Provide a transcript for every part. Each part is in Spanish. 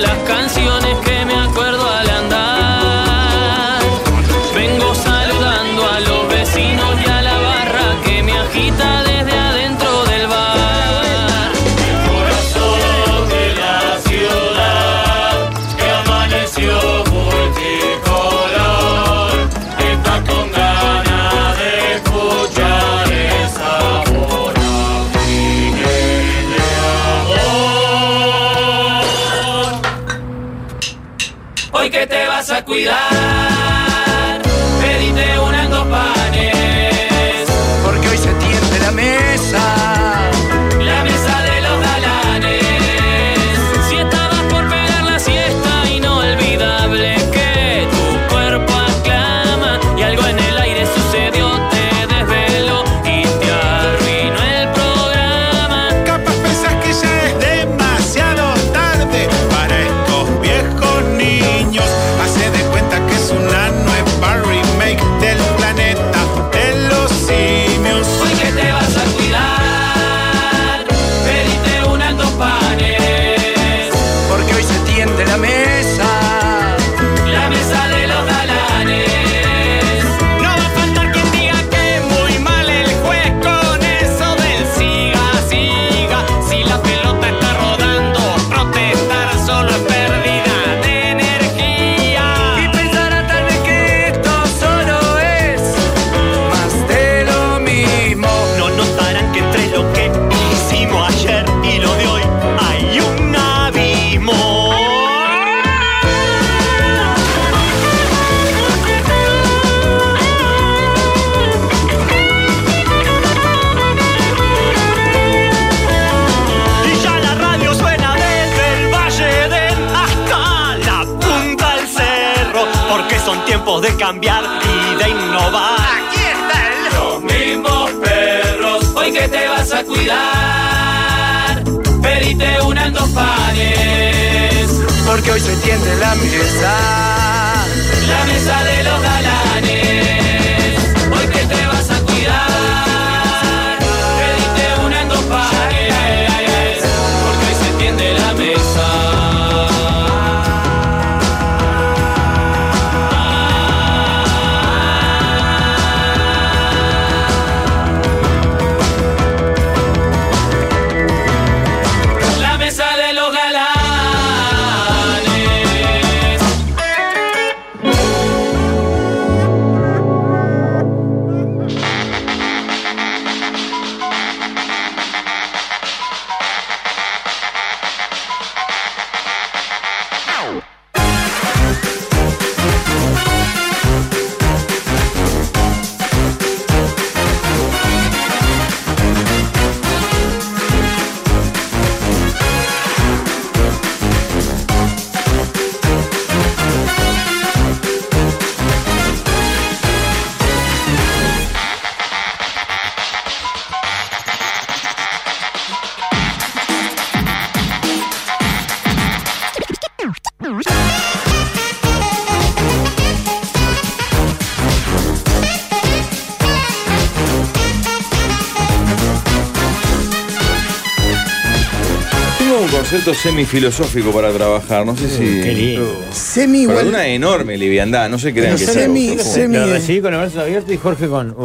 las canciones que me acuerdo al andar. Vengo saludando a los vecinos y a la barra que me agita desde adentro del bar. El corazón de la ciudad que amaneció multicolor está con ganas de escuchar esa voz de amor. Hoy que te vas a cuidar, pedite unas 2 panes, porque hoy se tiende la mesa. la mesa de los galanes. Si estabas por pegar la siesta, inolvidable que tu cuerpo aclama y algo en el aire sucedió, te desveló y te arruinó el programa. Capaz pensás que ya es demasiado tarde para estos viejos niños. Hace de cuenta que es una nueva remake del planeta de los simios. Hoy que te vas a cuidar, pedite unas 2 panes, Porque hoy se tiende la mesa. la mesa de los galanes. No va a faltar quien diga que muy mal el juez con eso del siga, siga. Si la pelota está rodando, protestar solo es pérdida de energía. Y pensará tal vez que esto solo es más de lo mismo. No notarán que entre lo que hicimos ayer y lo de hoy hay un abismo. Y ya la radio suena desde el Valle del hasta la punta del cerro, porque son tiempos de cambiar y de innovar. Aquí está el Los mismos perros, hoy que te vas a cuidar, pedite unas 2 panes, porque hoy se tiende la mesa. la mesa de los galanes. Hoy que te vas a cuidar, pedite unas 2 panes, porque hoy se tiende la mesa. La mesa de los galanes. Tengo un concepto semifilosófico para trabajar, no sé si... Qué lindo. Semi Pero de igual. una enorme liviandad, no se crean que Semi- sea... semi- Lo recibí con los brazos abiertos y Jorge con.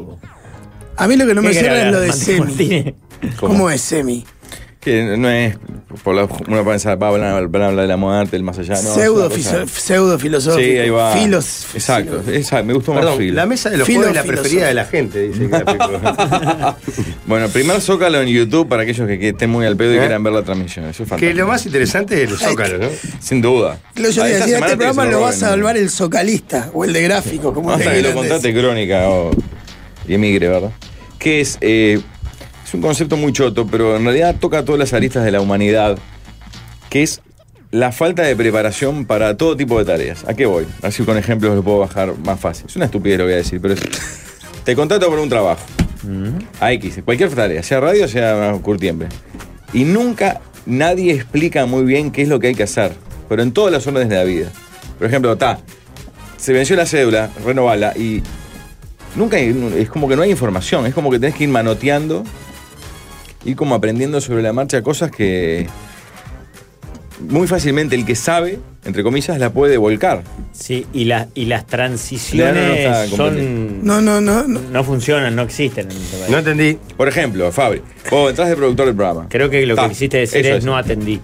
A mí lo que no me ¿Qué cierra querés es lo de hablar, semi. Martínez? ¿Cómo es semi? Que no es... Por la, uno piensa, va a hablar de la muerte, el más allá, no. Pseudo filosófico. Sí, ahí va. Filos. Exacto, me gustó más Perdón, filo. la mesa de los Filo juegos es la filosófico. preferida de la gente, dice que la película. Bueno, primer Zócalo en YouTube para aquellos que estén muy al pedo y quieran ver la transmisión. Eso es Que fantástico. lo más interesante es el Zócalo, ¿no? Sin duda. Yo te A esta decía, semana este te programa se lo va a roben. salvar el socalista o el de gráfico, como Hasta le que lo quieran contaste decir. crónica y emigre, ¿verdad? Que es un concepto muy choto, pero en realidad toca todas las aristas de la humanidad, que es la falta de preparación para todo tipo de tareas. ¿A qué voy? Así con ejemplos lo puedo bajar más fácil. Es una estupidez lo que voy a decir, pero es... Te contrato por un trabajo. A X, cualquier tarea, sea radio, sea curtiembre. Y nunca nadie explica muy bien qué es lo que hay que hacer, pero en todas las órdenes de la vida. Por ejemplo, se venció la cédula, renovala, y nunca es como que no hay información, es como que tenés que ir manoteando, ir como aprendiendo sobre la marcha cosas que muy fácilmente el que sabe, entre comillas, la puede volcar. Sí, y las transiciones No está son. No funcionan, no existen. No entendí. Por ejemplo, Fabri, vos entras de productor del programa. Creo que lo que quisiste decir eso es no atendí.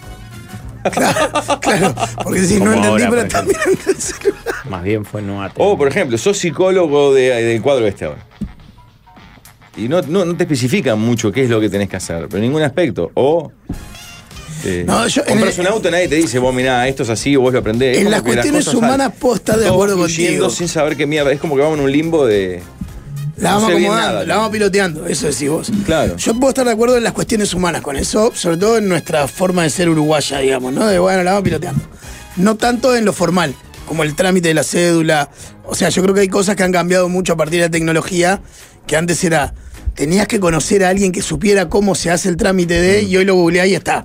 Claro, porque si no Como entendí, ahora, pero por está mirando el celular. Más bien fue no atendí. O, por ejemplo, sos psicólogo del cuadro este ahora. Y no te especifican mucho qué es lo que tenés que hacer, pero en ningún aspecto. O No, yo- compras un auto, nadie te dice, vos mirá, esto es así, vos lo aprendés. Es En como las que cuestiones cosas humanas salen. puedo estar de Todo acuerdo fluyendo contigo. sin saber qué mierda. Es como que vamos en un limbo de. La no vamos sé bien acomodando, nada, la vamos piloteando, eso decís vos. Claro. Yo puedo estar de acuerdo en las cuestiones humanas con eso, sobre todo en nuestra forma de ser uruguaya, digamos, ¿no? De bueno, la vamos piloteando. No tanto en lo formal, como el trámite de la cédula. O sea, yo creo que hay cosas que han cambiado mucho a partir de la tecnología, que antes era, tenías que conocer a alguien que supiera cómo se hace el trámite de, y hoy lo googleás y está.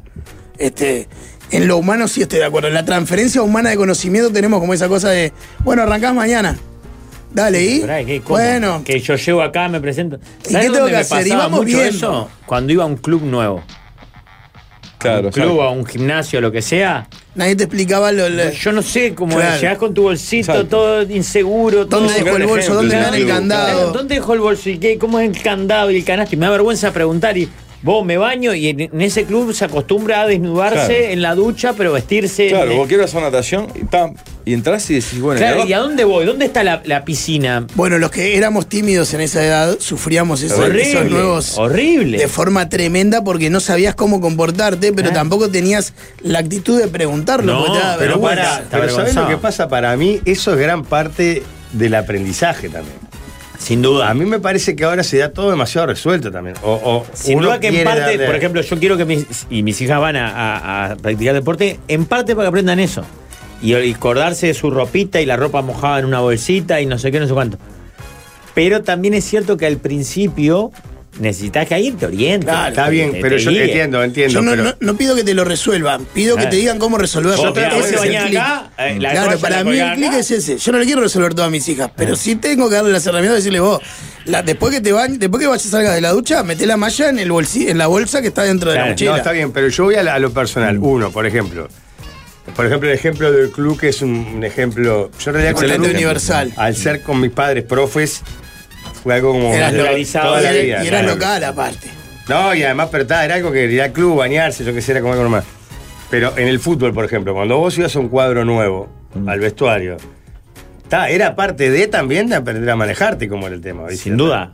En lo humano sí estoy de acuerdo. En la transferencia humana de conocimiento tenemos como esa cosa de, bueno, arrancás mañana. Dale, ¿y? Pero, ¿cómo? Bueno, Que yo llego acá, me presento. ¿Y ¿Sabes qué tengo dónde que me hacer? Y pasaba vamos mucho viendo. eso? Cuando iba a un club nuevo. Claro, Un club, a un gimnasio, lo que sea. nadie te explicaba Yo no sé cómo Claro. llegás con tu bolsito, Exacto. todo inseguro. ¿Dónde todo. dejó el bolso? ¿Dónde me dan el Claro, candado? ¿Dónde dejó el bolso? ¿Y qué? ¿Cómo es el candado y el canasto? Y me da vergüenza preguntar. Y vos me baño y en ese club se acostumbra a desnudarse Claro. en la ducha, pero vestirse. Claro, vos quieres hacer natación y entras y decís, bueno, Claro, ¿y ¿y a dónde voy? ¿Dónde está la piscina? Bueno, los que éramos tímidos en esa edad sufríamos esos nuevos horrible. de forma tremenda porque no sabías cómo comportarte, pero ¿Eh? tampoco tenías la actitud de preguntarlo. No, porque te daba pero vergüenza. para- Está Pero ¿sabés avergonzado. lo que pasa? Para mí, eso es gran parte del aprendizaje también. Sin duda. A mí me parece que ahora se da todo demasiado resuelto también. O Sin uno duda que en quiere parte, darle- por ejemplo, yo quiero que mis hijas van a practicar deporte, en parte para que aprendan eso. Y acordarse de su ropita y la ropa mojada en una bolsita y no sé qué, no sé cuánto. Pero también es cierto que al principio necesitas que alguien te oriente. Claro, Está bien, te pero yo guíe. entiendo. Yo no, pero no pido que te lo resuelvan, pido que Claro. te digan cómo resolverlo. Vos, mirá, Ese vos es te el bañás clic. acá, la Claro, toalla para la mí el colgás clic acá. es ese. Yo no le quiero resolver todo a mis hijas, pero sí tengo que darle las herramientas y decirle vos, después que después que vayas salgas de la ducha, meté la malla en el bolsillo, en la bolsa que está dentro de Claro. la mochila. No, está bien, pero yo voy a lo personal. Uno, por ejemplo. Por ejemplo, el ejemplo del club, que es un ejemplo. Yo en realidad con el Excelente, club, universal. al ser con mis padres profes, fue algo como Eras naturalizado toda la y vida. eras claro. local aparte. No, y además, pero era algo que ir al club, bañarse, yo qué sé, era como algo normal. Pero en el fútbol, por ejemplo, cuando vos ibas a un cuadro nuevo, al vestuario, era parte de también de aprender a manejarte, como era el tema. ¿viste? Sin duda.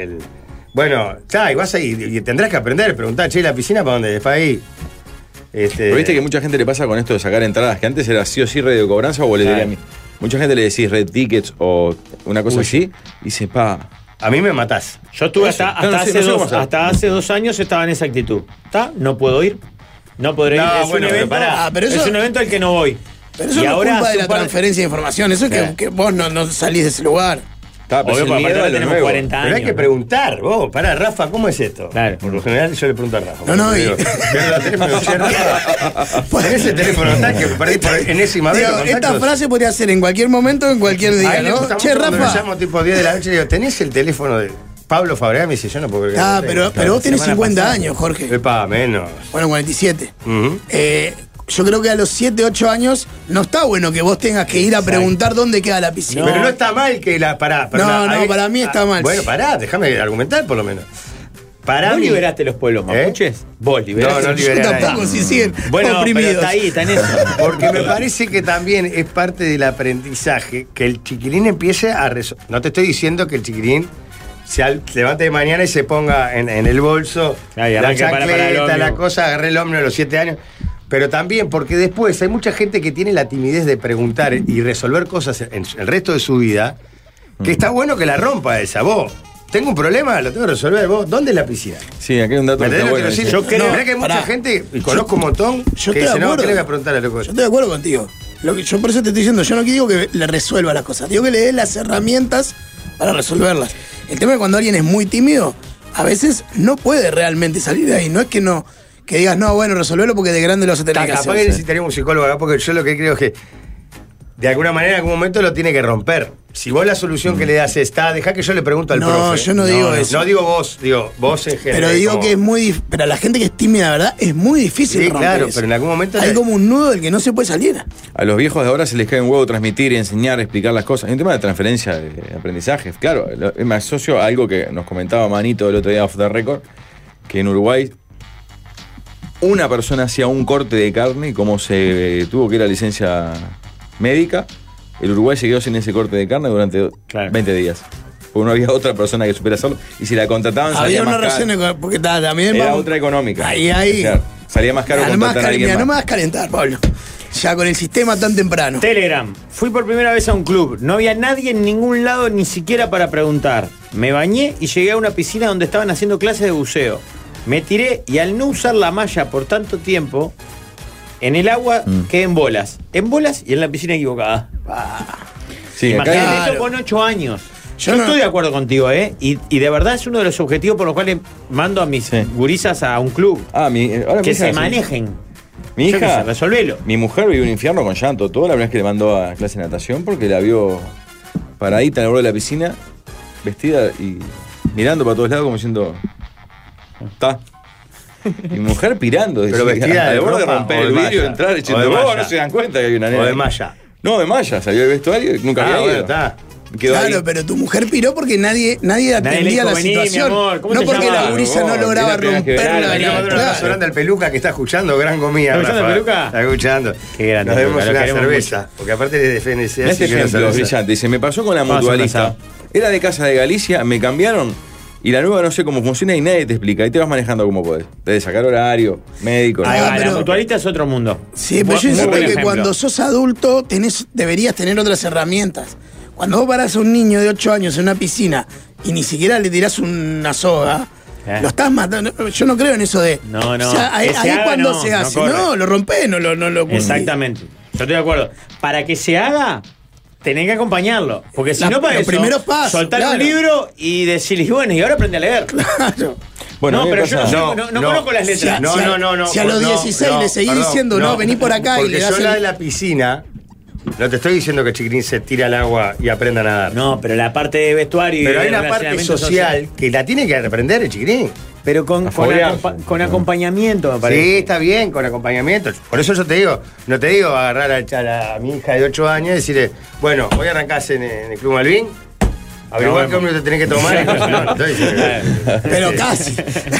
Bueno, y vas ahí y tendrás que aprender, preguntar, che, ¿la piscina para dónde? ¿Para ahí? Pero viste que mucha gente le pasa con esto de sacar entradas, que antes era sí o sí red de cobranza o boletería. Claro. Mucha gente le decís red tickets o una cosa así, y dice, A mí me matás. Yo estuve Eso. hasta, No, no hasta sé, hace no sé dos, cómo hacer. hasta hace 2 años estaba en esa actitud. ¿Está? No puedo ir. No podré ir. No, Es bueno, un pero evento, pará. pero eso- es un evento al que no voy. Pero eso Y no ahora es culpa de hace la un par de- transferencia de información, eso es que vos no salís de ese lugar. pero Obvio, es el porque miedo aparte a lo tenemos nuevo. 40 años. Pero hay que preguntar, vos, pará, Rafa, ¿cómo es esto? Claro. Por lo general yo le pregunto a Rafa. No, porque y- digo, pierdo el teléfono, che, Rafa, ¿tenés el teléfono tal que perdí por enésima vez Digo, los contactos? esta frase podría ser en cualquier momento, en cualquier A día, él le ¿no? gusta Che, mucho cuando lo Rafa. llamo tipo 10 de la noche y le digo, ¿tenés el teléfono de Pablo Fabregat? Me dice, yo no puedo creer. que Ah, lo tengo. pero vos tenés semana 50 pasada. años, Jorge. Epa, menos. Bueno, 47. Ujú. Yo creo que a los 7, 8 años no está bueno que vos tengas que ir a preguntar dónde queda la piscina. Pero no está mal que la. Pará, No, para mí está mal. Bueno, pará, déjame argumentar por lo menos. Para ¿Vos mí. liberaste los pueblos mapuches? ¿Vos liberaste? No, no liberé Yo a nadie. tampoco, si siguen Bueno, oprimidos. pero está en eso. Porque me parece que también es parte del aprendizaje que el chiquilín empiece a resolver. No te estoy diciendo que el chiquilín se levante de mañana y se ponga en el bolso Ah, y la arranque para el chancleta, ómnibus. la cosa, agarré el ómnibus a los 7 años. Pero también porque después hay mucha gente que tiene la timidez de preguntar y resolver cosas en el resto de su vida, que está bueno que la rompa esa. Vos, tengo un problema, lo tengo que resolver. Vos, ¿dónde es la piscina? Sí, aquí hay un dato ¿Me que entendés está lo que bueno. quiero decir? Yo creo- Mirá que hay mucha Pará. gente, y conozco un montón, Yo que estoy de dice, no, acuerdo. ¿qué le voy a preguntar a loco? Yo estoy de acuerdo contigo. Yo por eso te estoy diciendo, yo no digo que le resuelva las cosas, digo que le dé las herramientas para resolverlas. El tema es que cuando alguien es muy tímido, a veces no puede realmente salir de ahí. No es que no, que digas, no, bueno, resolverlo porque de grande lo vas a tener que Capaz que hacer. necesitaríamos un psicólogo acá, porque yo lo que creo es que de alguna manera en algún momento lo tiene que romper. Si vos la solución que le das está, dejá que yo le pregunto al profe. No, yo no digo eso. No digo vos en general. Pero digo como- que es muy pero a la gente que es tímida, ¿verdad? Es muy difícil Sí, romper claro, eso. pero en algún momento hay le- como un nudo del que no se puede salir. A los viejos de ahora se les cae un huevo transmitir, enseñar, explicar las cosas. Hay un tema de transferencia de aprendizaje. Claro, me asocio a algo que nos comentaba Manito el otro día off the record, que en Uruguay una persona hacía un corte de carne y como se tuvo que ir a licencia médica, el Uruguay se quedó sin ese corte de carne durante 20 días. Porque no había otra persona que supiera hacerlo. Y si la contrataban salía Había una más caro. razón porque también Era vamos- otra económica. Ahí. O sea, salía más caro Además, contratar a alguien mira, no me más. vas a calentar, Pablo. Ya con el sistema tan temprano. Telegram. Fui por primera vez a un club. No había nadie en ningún lado, ni siquiera para preguntar. Me bañé y llegué a una piscina donde estaban haciendo clases de buceo. Me tiré y al no usar la malla por tanto tiempo, en el agua quedé en bolas. En bolas y en la piscina equivocada. Sí, acá Imagínate Claro. esto con 8 años. Yo Yo no- estoy de acuerdo contigo, ¿eh? Y de verdad es uno de los objetivos por los cuales mando a mis Sí. gurisas a un club. ahora mi Que hija, se sí. manejen. Mi Yo qué hija, sé, resolvelo. mi mujer vivió un infierno con llanto. Toda la primera vez que le mandó a clase de natación porque la vio paradita en el borde de la piscina, vestida y mirando para todos lados como diciendo, está. Y mi mujer pirando, Pero decía, vestida de al borde de ropa romper o de el vidrio, malla. entrar O diciendo, de "Oh, malla". no se dan cuenta que hay una nena. O de ahí". malla. No, de malla, salió del vestuario y nunca había Bueno, ido. está. Quedó Claro, ahí. pero tu mujer piró porque nadie le atendía dijo, la "Vení, mi situación. amor, ¿cómo no te porque llamas?" la gurisa no Vos, lograba es la primera que romper verás, la vení, Le mando un claro. abrazo grande al Peluca que está escuchando, gran comida. ¿Está escuchando Rafa. el Peluca? Está escuchando. Qué grande, Nos debemos Peluca, lo una queremos cerveza, porque aparte de FNC. Mirá este ejemplo brillante. Dice, me pasó con la Vamos a hacer un mutualista. asado. Era de Casa de Galicia, me cambiaron y la nueva no sé cómo funciona y nadie te explica. Y te vas manejando como podés. Desde sacar horario, médico. Ahí va, pero- la mutualista es otro mundo. Sí, pero yo Muy insisto buen que ejemplo. cuando sos adulto deberías tener otras herramientas. Cuando vos parás a un niño de 8 años en una piscina y ni siquiera le tirás una soga, lo estás matando. Yo no creo en eso de. No, no. O sea, ahí Que se haga, cuando no, se no hace. corre. No, lo rompés, no lo Exactamente. Yo estoy de acuerdo. Para que se haga, tenés que acompañarlo. Porque si La- no, para los eso, primeros pasos, soltar claro. un libro y decirle, bueno, y ahora aprende a leer. Claro. Bueno, a no, mí me pero yo pasa- no conozco las letras. No, Si a- no, no, no. si a los 16 le seguís diciendo, no, vení por acá y porque le das yo la el- de la piscina, no te estoy diciendo que Chiquirín se tira al agua y aprenda a nadar. No, pero la parte de vestuario y Pero de hay una parte relacionamiento social que la tiene que aprender el Chiquirín. Pero con foguearse. con acompañamiento, me parece. Sí, está bien, con acompañamiento. Por eso yo te digo, no te digo agarrar a mi hija de 8 años y decirle, bueno, hoy arrancás en el Club Malvin, averiguar qué hombre te tenés que tomar. No estoy diciendo. Pero casi.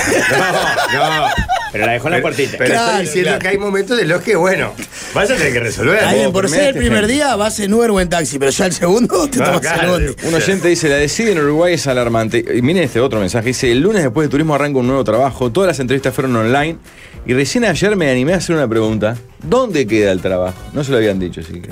No, Pero la dejó en la puertita. pero Claro, estoy diciendo claro. que hay momentos de los que, bueno, vas a tener que resolver. Alguien, por ser el este primer ejemplo. día vas en Uber o en taxi, pero ya el segundo te No, tomas claro. el bondi. Un oyente dice, la decide en Uruguay es alarmante. Y miren este otro mensaje. Dice, el lunes después de turismo arranca un nuevo trabajo. Todas las entrevistas fueron online. Y recién ayer me animé a hacer una pregunta. ¿Dónde queda el trabajo? No se lo habían dicho, así que...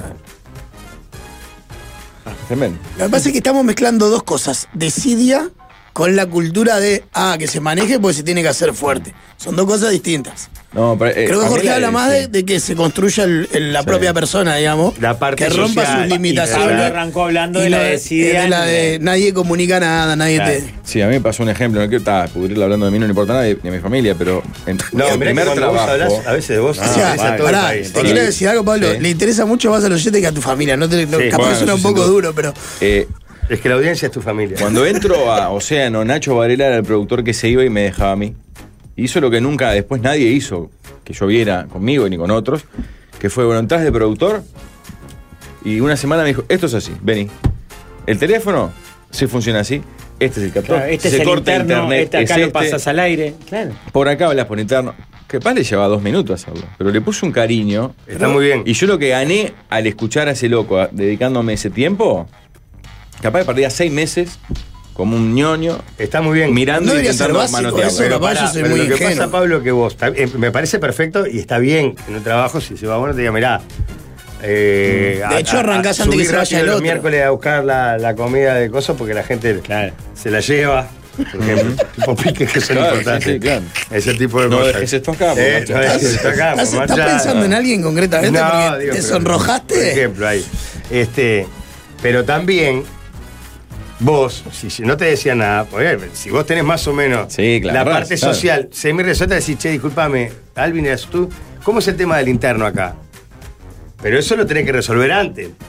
Tremendo. Lo que pasa es que estamos mezclando dos cosas. Desidia con la cultura de, que se maneje porque se tiene que hacer fuerte. Son dos cosas distintas. No, pero, Creo que a mí Jorge la habla más sí. de que se construya la propia persona, digamos. La parte que rompa social. sus limitaciones. Pablo arrancó hablando Y de la lo desidia. de la de nadie comunica nada, nadie Claro. te. Sí, a mí me pasó un ejemplo. No quiero pudrirla hablando de mí, no le importa a nadie, ni a mi familia, pero en No, el mirá que primer cuando vos trabajo... hablás a veces de vos, O sea, interesa a todo el pará, país. te quiero decir algo, Pablo. Sí. Le interesa mucho más a los oyentes que a tu familia. No te, Sí, capaz bueno, que suena sí, un sin poco duda. duro, pero. Es que la audiencia es tu familia. Cuando entro a Océano, Nacho Varela era el productor que se iba y me dejaba a mí. Hizo lo que nunca después nadie hizo, que yo viera conmigo ni con otros, que fue, bueno, entras de productor y una semana me dijo, esto es así, vení. El teléfono, sí funciona así, este es el captor, Claro, este se es el corta interno, internet, este acá es lo pasas al aire. Claro. por acá hablas por interno. Que capaz le llevaba 2 minutos hacerlo, pero le puse un cariño. Está muy bien. Y yo lo que gané al escuchar a ese loco, dedicándome ese tiempo, capaz de perdía 6 meses como un ñoño, Está muy bien. mirando No y debería ser intentando básico manotearlo. eso, Pero, capaz yo pará, soy pero muy lo que ingenuo. pasa, Pablo, que vos, me parece perfecto y está bien en un trabajo, si se va bueno, te diga, mirá. De hecho, arrancás antes que se vaya el los otro. miércoles a buscar la comida de cosas porque la gente Claro. se la lleva. Por ejemplo, tipo piques que son Claro, importantes. sí, sí, claro. Ese tipo de No cosas. dejes esto acá, por No Machado. dejes esto acá, por ¿Estás Machado. pensando en alguien concretamente? No, Porque digo, te pero- sonrojaste. Por ejemplo, ahí. Pero también, vos, si no te decía nada, pues, si vos tenés más o menos Sí, claro, la parte claro. social, semi-resuelta, decís, che, discúlpame, Alvin, eras tú, ¿cómo es el tema del interno acá? Pero eso lo tenés que resolver antes.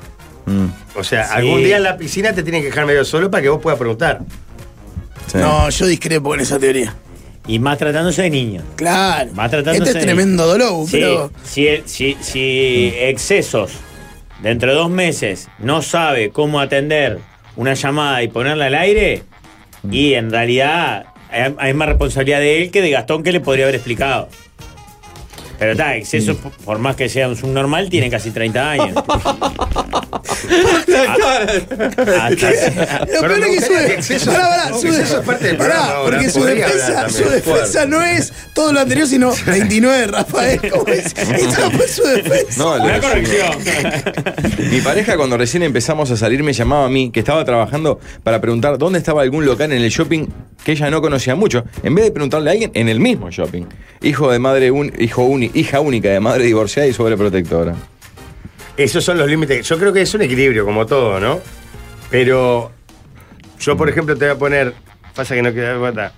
O sea, Sí. algún día en la piscina te tienen que dejar medio solo para que vos puedas preguntar. Sí. No, yo discrepo en esa teoría. Y más tratándose de niños. Claro. Va tratándose Este es tremendo dolor, Sí, pero. si excesos dentro de 2 meses no sabe cómo atender una llamada y ponerla al aire, y en realidad hay más responsabilidad de él que de Gastón, que le podría haber explicado. Pero está, excesos, por más que sea un subnormal, tiene casi 30 años. Lo peor es que su exceso es parte del programa ahora, porque su podría defensa, hablar su también. defensa no es todo lo anterior, sino 29, Rafael. ¿Cómo es? Esa fue su defensa. No, Una lo- corrección. Mi pareja, cuando recién empezamos a salir, me llamaba a mí, que estaba trabajando, para preguntar dónde estaba algún local en el shopping que ella no conocía mucho, en vez de preguntarle a alguien en el mismo shopping. Hija única de madre divorciada y sobreprotectora. Esos son los límites. Yo creo que es un equilibrio, como todo, ¿no? Pero yo, por ejemplo, te voy a poner. Pasa que no queda cuenta.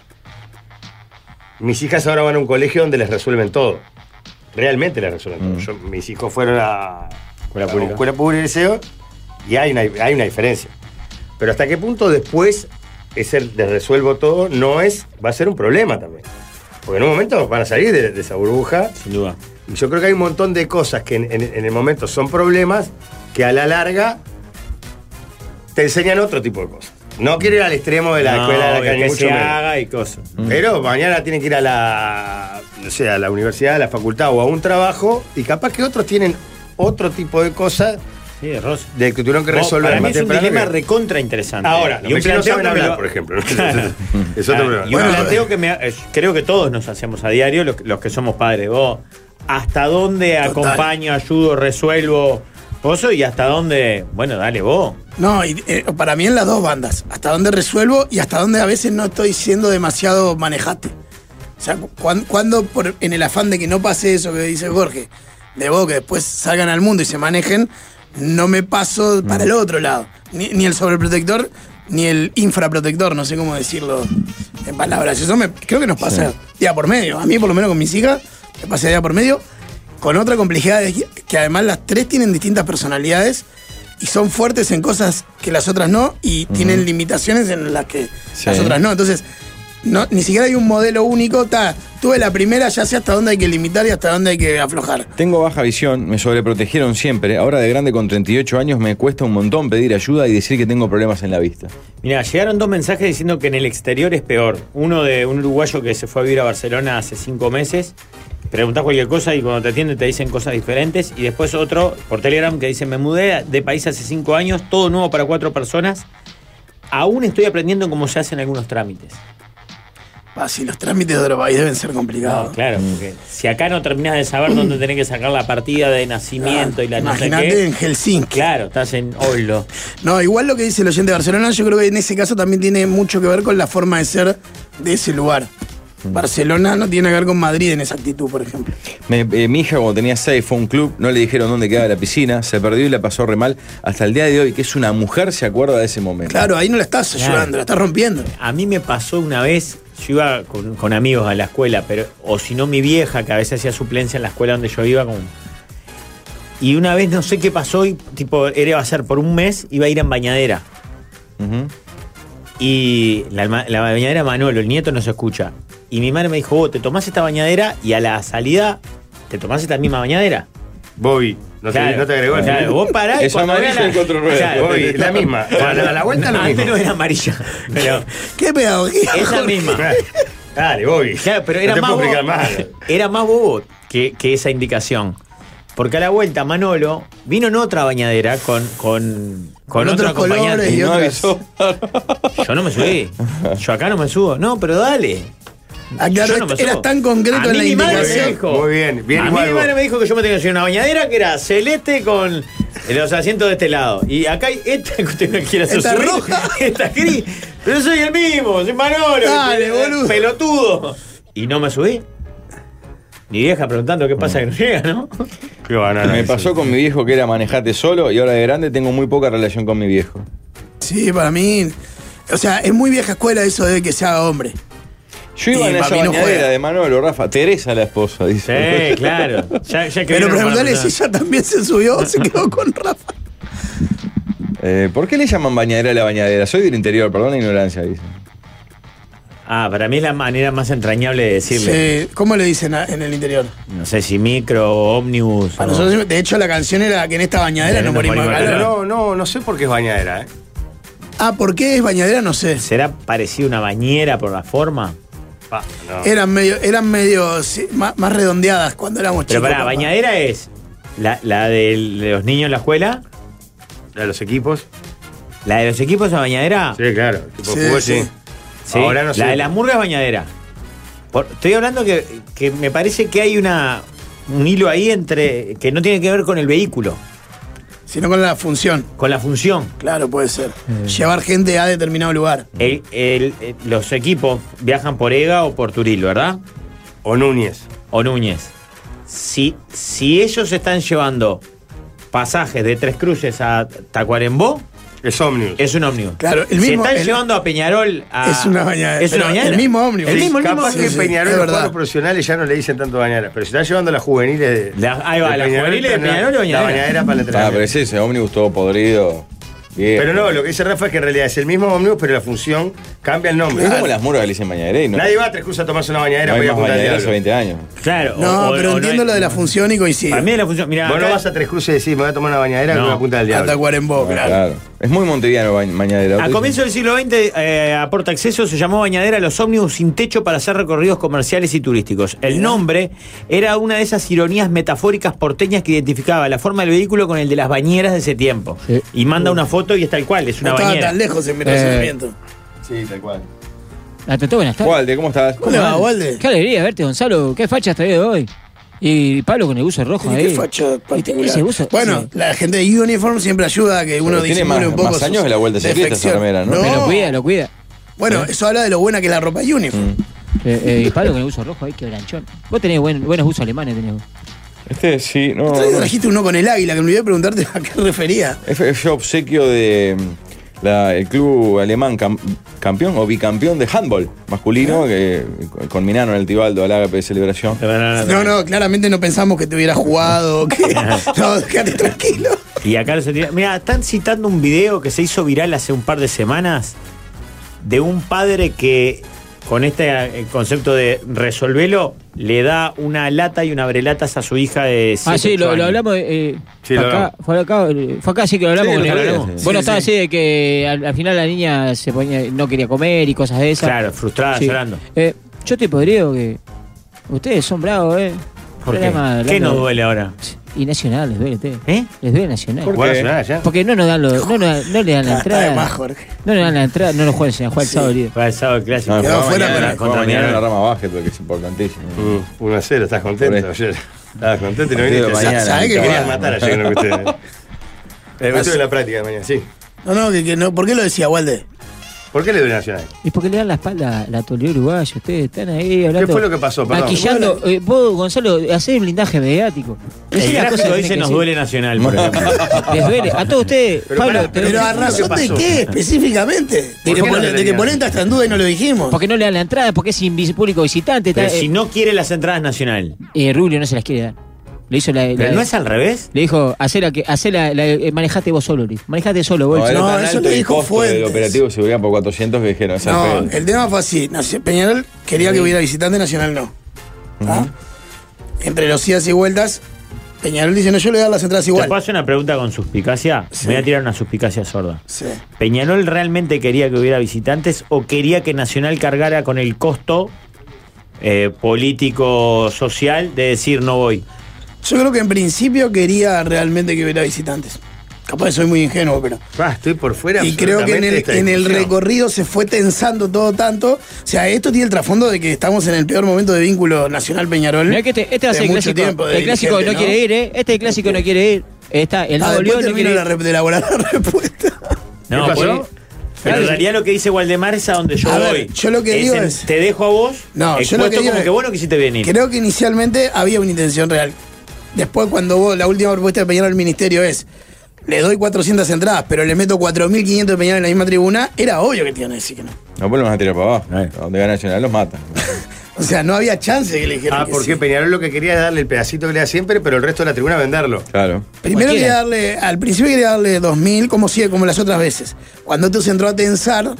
Mis hijas ahora van a un colegio donde les resuelven todo. Realmente les resuelven todo. Mis hijos fueron a escuela pública y liceo, y hay una diferencia. Pero hasta qué punto después ese les resuelvo todo va a ser un problema también. Porque en un momento van a salir de esa burbuja. Sin duda. Y yo creo que hay un montón de cosas que en el momento son problemas que a la larga te enseñan otro tipo de cosas. No quiero ir al extremo de la escuela de la obvio, calle, que mucho se menos. haga y cosas. Pero mañana tienen que ir a la universidad, a la facultad o a un trabajo, y capaz que otros tienen otro tipo de cosas Sí, Rosa. de que tuvieron que resolver Para mí más es un temprano dilema que- recontra interesante. Ahora, los y un vecinos planteo saben que me hablar, lo- por ejemplo. Es otro problema. Y un Bueno, planteo que creo que todos nos hacemos a diario, los que somos padres. Vos, ¿hasta dónde acompaño, ayudo, resuelvo? Oso, y hasta dónde, bueno, dale vos. No, y, para mí en las dos bandas. Hasta dónde resuelvo y hasta dónde a veces no estoy siendo demasiado manejate. O sea, cuando en el afán de que no pase eso que dice Jorge, de vos que después salgan al mundo y se manejen, no me paso para el otro lado. Ni el sobreprotector, ni el infraprotector, no sé cómo decirlo en palabras. Eso creo que nos pasa día por medio. A mí, por lo menos con mis hijas, me pasa día por medio, con otra complejidad que además las tres tienen distintas personalidades y son fuertes en cosas que las otras no, y tienen limitaciones en las que las otras no. Entonces, ni siquiera hay un modelo único. Tuve la primera, ya sé hasta dónde hay que limitar y hasta dónde hay que aflojar. Tengo baja visión, me sobreprotegieron siempre. Ahora de grande con 38 años me cuesta un montón pedir ayuda y decir que tengo problemas en la vista. Mira, llegaron 2 mensajes diciendo que en el exterior es peor. Uno de un uruguayo que se fue a vivir a Barcelona hace 5 meses. Preguntás cualquier cosa y cuando te atienden te dicen cosas diferentes. Y después otro por Telegram que dice: me mudé de país hace 5 años, todo nuevo para 4 personas. Aún estoy aprendiendo cómo se hacen algunos trámites. Si los trámites de otro país deben ser complicados. No, claro, porque si acá no terminás de saber dónde tenés que sacar la partida de nacimiento y la no sé Imagínate qué. en Helsinki. Claro, estás en Oslo. No, igual lo que dice el oyente de Barcelona, yo creo que en ese caso también tiene mucho que ver con la forma de ser de ese lugar. Barcelona no tiene que ver con Madrid en esa actitud, por ejemplo. Mi hija, cuando tenía 6, fue a un club, no le dijeron dónde quedaba la piscina, se perdió y la pasó re mal. Hasta el día de hoy, que es una mujer, se acuerda de ese momento. Claro, ahí no la estás ayudando, la estás rompiendo. A mí me pasó una vez, yo iba con amigos a la escuela, o si no mi vieja, que a veces hacía suplencia en la escuela donde yo iba. Y una vez no sé qué pasó, y tipo, iba a ser por un mes, iba a ir en bañadera. Y la bañadera Manolo, el nieto, no se escucha. Y mi madre me dijo: vos te tomás esta bañadera y a la salida te tomás esta misma bañadera. Bobby, no te agregó el claro, vos parás y Es cuando amarillo veas y cuatro ruedas. Claro, Bobby, la misma. A la vuelta lo antes mismo. no era amarilla, pero ¿Qué pedagogía? esa Jorge? misma. Dale, Bobby. Claro, pero No era te más puedo bobo, explicar más. era más bobo que esa indicación. Porque a la vuelta Manolo vino en otra bañadera con otro otros acompañante. colores y No otras. avisó. Yo no me subí. Yo acá no me subo. No, pero dale. Ah, claro, Yo no me eras subo. tan concreto A en la mí mi madre me indicación. dijo. Muy bien, bien A mí igual mi vos. madre me dijo que yo me tenía que llevar una bañadera que era celeste con los asientos de este lado. Y acá hay esta que usted me quiere hacer Esta subir. roja. Esta gris. Pero yo soy el mismo, soy Manolo. Dale, boludo. Pelotudo. Y no me subí. Mi vieja preguntando qué pasa que no llega, ¿no? Qué banana Me eso. pasó con mi viejo que era manejate solo y ahora de grande tengo muy poca relación con mi viejo. Sí, para mí. O sea, es muy vieja escuela eso de que se haga hombre. Yo iba Y en esa para mí no bañadera juega. de Manolo, Rafa, Teresa la esposa, dice. Sí, claro. Ya que Pero vieron preguntarle para- si ella también se subió o se quedó con Rafa. ¿Por qué le llaman bañadera a la bañadera? Soy del interior, perdón la ignorancia, dice. Para mí es la manera más entrañable de decirle. Sí, ¿cómo le dicen en el interior? No sé si micro, ómnibus. Para nosotros, de hecho, la canción era que en esta bañadera no morimos de calor. No sé por qué es bañadera, Ah, ¿por qué es bañadera? No sé. ¿Será parecido a una bañera por la forma? No. Eran medio sí, más redondeadas cuando éramos Pero chicos. pará, papá. bañadera es la de los niños en la escuela. ¿La de los equipos? ¿La de los equipos es bañadera? Sí, claro. Tipo Sí, fútbol, sí. Sí, Ahora no sé. la de la murga es bañadera. Estoy hablando que me parece que hay un hilo ahí entre que no tiene que ver con el vehículo, Sino con la función. con la función. Claro, puede ser. Llevar gente a determinado lugar. Los equipos viajan por Ega o por Turil, ¿verdad? O Núñez. O Núñez. Si ellos están llevando pasajes de Tres Cruces a Tacuarembó, Es ómnibus. es un ómnibus. Claro, el si mismo- están el- llevando a Peñarol a... Es una bañadera. Es una Pero bañadera. el mismo ómnibus. El mismo. Capaz que sí, Peñarol, es los verdad. cuadros profesionales ya no le dicen tanto bañadera. Pero si están llevando las juveniles de. Ahí va, de las Peñarol, juveniles de están Peñarol y bañadera. La bañadera para el Pero entrenamiento. es ese ómnibus todo podrido. Viejo. Pero no, lo que dice Rafa es que en realidad es el mismo ómnibus, pero la función cambia el nombre. Es como las murgas que le dicen bañadera y no. Nadie va a Tres Cruces a tomarse una bañadera No para hay ir a más Punta del bañadera hace Diablo. 20 años. Claro. No, o pero entiendo hay- lo de la función y coincido. Para mí es la función. Mira, Vos no acá- vas a Tres Cruces y decís, me voy a tomar una bañadera No. con una Punta del Diablo. Hasta Cuarembó, claro. Claro. Es muy monteviano bañadera. A comienzos del siglo XX, Aporta Acceso se llamó bañadera a los ómnibus sin techo para hacer recorridos comerciales y turísticos. El nombre era una de esas ironías metafóricas porteñas que identificaba la forma del vehículo con el de las bañeras de ese tiempo. Sí. Y manda una foto y es tal cual, es una No estaba bañera. tan lejos en mi razonamiento. Sí, tal cual. Ante todo, buenas tardes. Walde, ¿cómo estás? ¿Cómo le va, Walde? Qué alegría verte, Gonzalo. Qué facha has traído hoy. Y Pablo con el buzo rojo Qué ahí. facho particular. Ese buzo, Bueno, sí. la gente de Uniform siempre ayuda a que uno Pero tiene disimule un poco más años sus de la Vuelta Ciclista esa defecciones. remera, ¿no? Me lo cuida. Bueno, eso habla de lo buena que es la ropa Uniform. Y Pablo con el buzo rojo ahí, qué granchón. Vos tenés buenos buzos alemanes, tenés vos. Este sí, no. Otra vez trajiste uno con el águila, que me olvidé de preguntarte a qué refería. Es obsequio de el club alemán campeón o bicampeón de handball masculino que con Minano en el Tibaldo al ágape de celebración. No, claramente no pensamos que te hubieras jugado. Que... No, quédate tranquilo. Y acá lo sentía. Mira, están citando un video que se hizo viral hace un par de semanas de un padre que, con este concepto de resolvelo, le da una lata y una abrelatas a su hija de 7 Sí, lo años. hablamos. Sí, lo fue acá sí que lo hablamos Sí, con lo él. hablamos. Bueno, Sí, estaba sí. así de que al final la niña se ponía, no quería comer y cosas de esas. Claro, frustrada, Sí. llorando. Yo te podría que ustedes son bravos, ¿Por qué? Programa ¿Qué nos hablando- duele ahora? Y Nacional les duele, ustedes. ¿Eh? Les duele Nacional. ¿Por ¿Juega qué? Nacional allá? Porque no nos dan no le dan la Está de entrada. más, Jorge. No le dan la entrada, no lo juegan, se juega el sábado líder. Para el sábado clásico. No, Quedó juega fuera, mañana, pero- juega mañana en la Peñarol. rama baja porque es importantísimo. 1-0, ¿estás contento? Por Ayer estabas contento y no Partido de viniste. mañana. ¿Sabés Te qué querías va? matar ayer, no que ustedes. Estuve en la práctica de mañana, sí. No, que no. ¿Por qué lo decía, Walde? ¿Por qué le duele Nacional? ¿Y por qué le dan la espalda a la autoridad uruguaya? Ustedes están ahí hablando. ¿Qué fue lo que pasó? Perdón. Maquillando. Vos, Gonzalo, hacés blindaje mediático. El Decís las cosas gráfico que dice tenés nos que duele Nacional, por ejemplo. decir. Les duele. A todos ustedes, Pero Pablo, pará, te- Pero a ¿qué razón de pasó? qué específicamente. De ¿Por que, qué no le de que tenían? Polenta está en duda y no lo dijimos. porque no le dan la entrada, porque es público visitante. Pero está, si no quiere las entradas Nacional. Rubio no se las quiere dar. Le hizo Pero no es al revés. Le dijo, manejate vos solo, Luis. Manejate solo, vos. No, era No, tan eso alto le el dijo costo del Fuentes. operativo de seguridad por 400 que dijeron, es al No, pedo. el tema fue así. Peñarol quería que hubiera visitante, Nacional no. ¿Ah? Entre los idas y vueltas, Peñarol dice, no, yo le voy a dar las entradas ¿Te igual. puedo hacer una pregunta con suspicacia? Sí. Me voy a tirar una suspicacia sorda. Sí. ¿Peñarol realmente quería que hubiera visitantes o quería que Nacional cargara con el costo político, social de decir no voy? Yo creo que en principio quería realmente que hubiera visitantes. Capaz que soy muy ingenuo, pero... Estoy por fuera. Y creo que absolutamente de esta en el discusión. recorrido se fue tensando todo tanto. O sea, esto tiene el trasfondo de que estamos en el peor momento de vínculo Nacional-Peñarol. Mirá que este va a de ser el mucho clásico. tiempo de El clásico dirigente, no quiere ir, ¿eh? Este es el clásico no quiere ir. Está, el no Después volvió, no termino quiere ir. de elaborar la respuesta. No, ¿Qué pasó? porque- pero en realidad lo que dice Waldemar es a donde yo A ver, voy. yo lo que digo es- te dejo a vos. No, yo expuesto lo que digo como es- que vos no quisiste venir. Creo que inicialmente había una intención real. Después, cuando vos, la última propuesta de Peñarol al ministerio es, le doy 400 entradas, pero le meto 4.500 de Peñarol en la misma tribuna, era obvio que te iban a decir que no. No, pues lo van a tirar para abajo. Ahí. Donde gana Nacional los matan. O sea, no había chance de que le dijeran que porque sí. Peñarol lo que quería es darle el pedacito que le da siempre, pero el resto de la tribuna venderlo. Claro. Primero Cualquiera. quería darle, al principio quería darle 2.000 como las otras veces. Cuando esto se entró a tensar,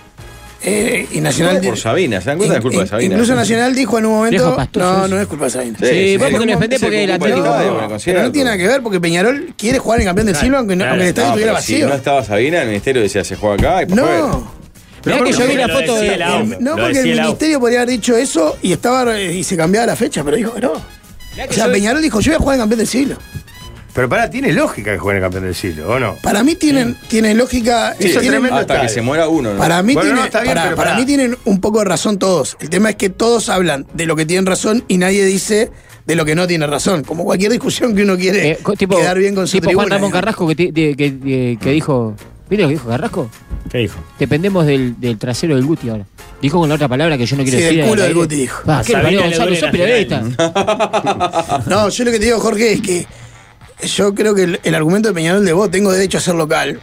y Nacional... Todo por Sabina, ¿se dan cuenta? Es culpa de Sabina. Incluso Nacional dijo en un momento, Viejo pastoso no, eso. no es culpa de Sabina. Sí, vos sí. porque lo defendés porque el Atlético. Pero no tiene nada que ver porque Peñarol quiere jugar en campeón del siglo aunque, aunque el estadio No, estuviera pero si vacío. no estaba Sabina, el ministerio decía se juega acá y para afuera. No. Mirá que yo vi la foto de. No, porque el ministerio podría haber dicho eso y se cambiaba la fecha, pero dijo que no. O sea, Peñarol dijo, yo voy a jugar en campeón del siglo. Pero tiene lógica que jueguen el campeón del siglo, ¿o no? Para mí tiene lógica. Sí, eso es tienen- tremendo. Hasta que se muera uno, ¿no? Para mí, Bueno, tiene- no, está bien, para, pero para pará. mí tienen un poco de razón todos. El tema es que todos hablan de lo que tienen razón y nadie dice de lo que no tiene razón. Como cualquier discusión que uno quiere Tipo, quedar bien con su tipo tribuna. Juan Ramón digamos. Carrasco que dijo. ¿Viste lo que dijo Carrasco? ¿Qué dijo? Dependemos del trasero del Guti ahora. Dijo con la otra palabra que yo no quiero Sí, decir. del culo al del aire. Guti dijo. Ah, A ¿qué le Sabina parió, le Gonzalo? duele ¿Sos periodista? No, yo lo que te digo, Jorge, es que yo creo que el argumento de Peñarol de vos, tengo derecho a ser local,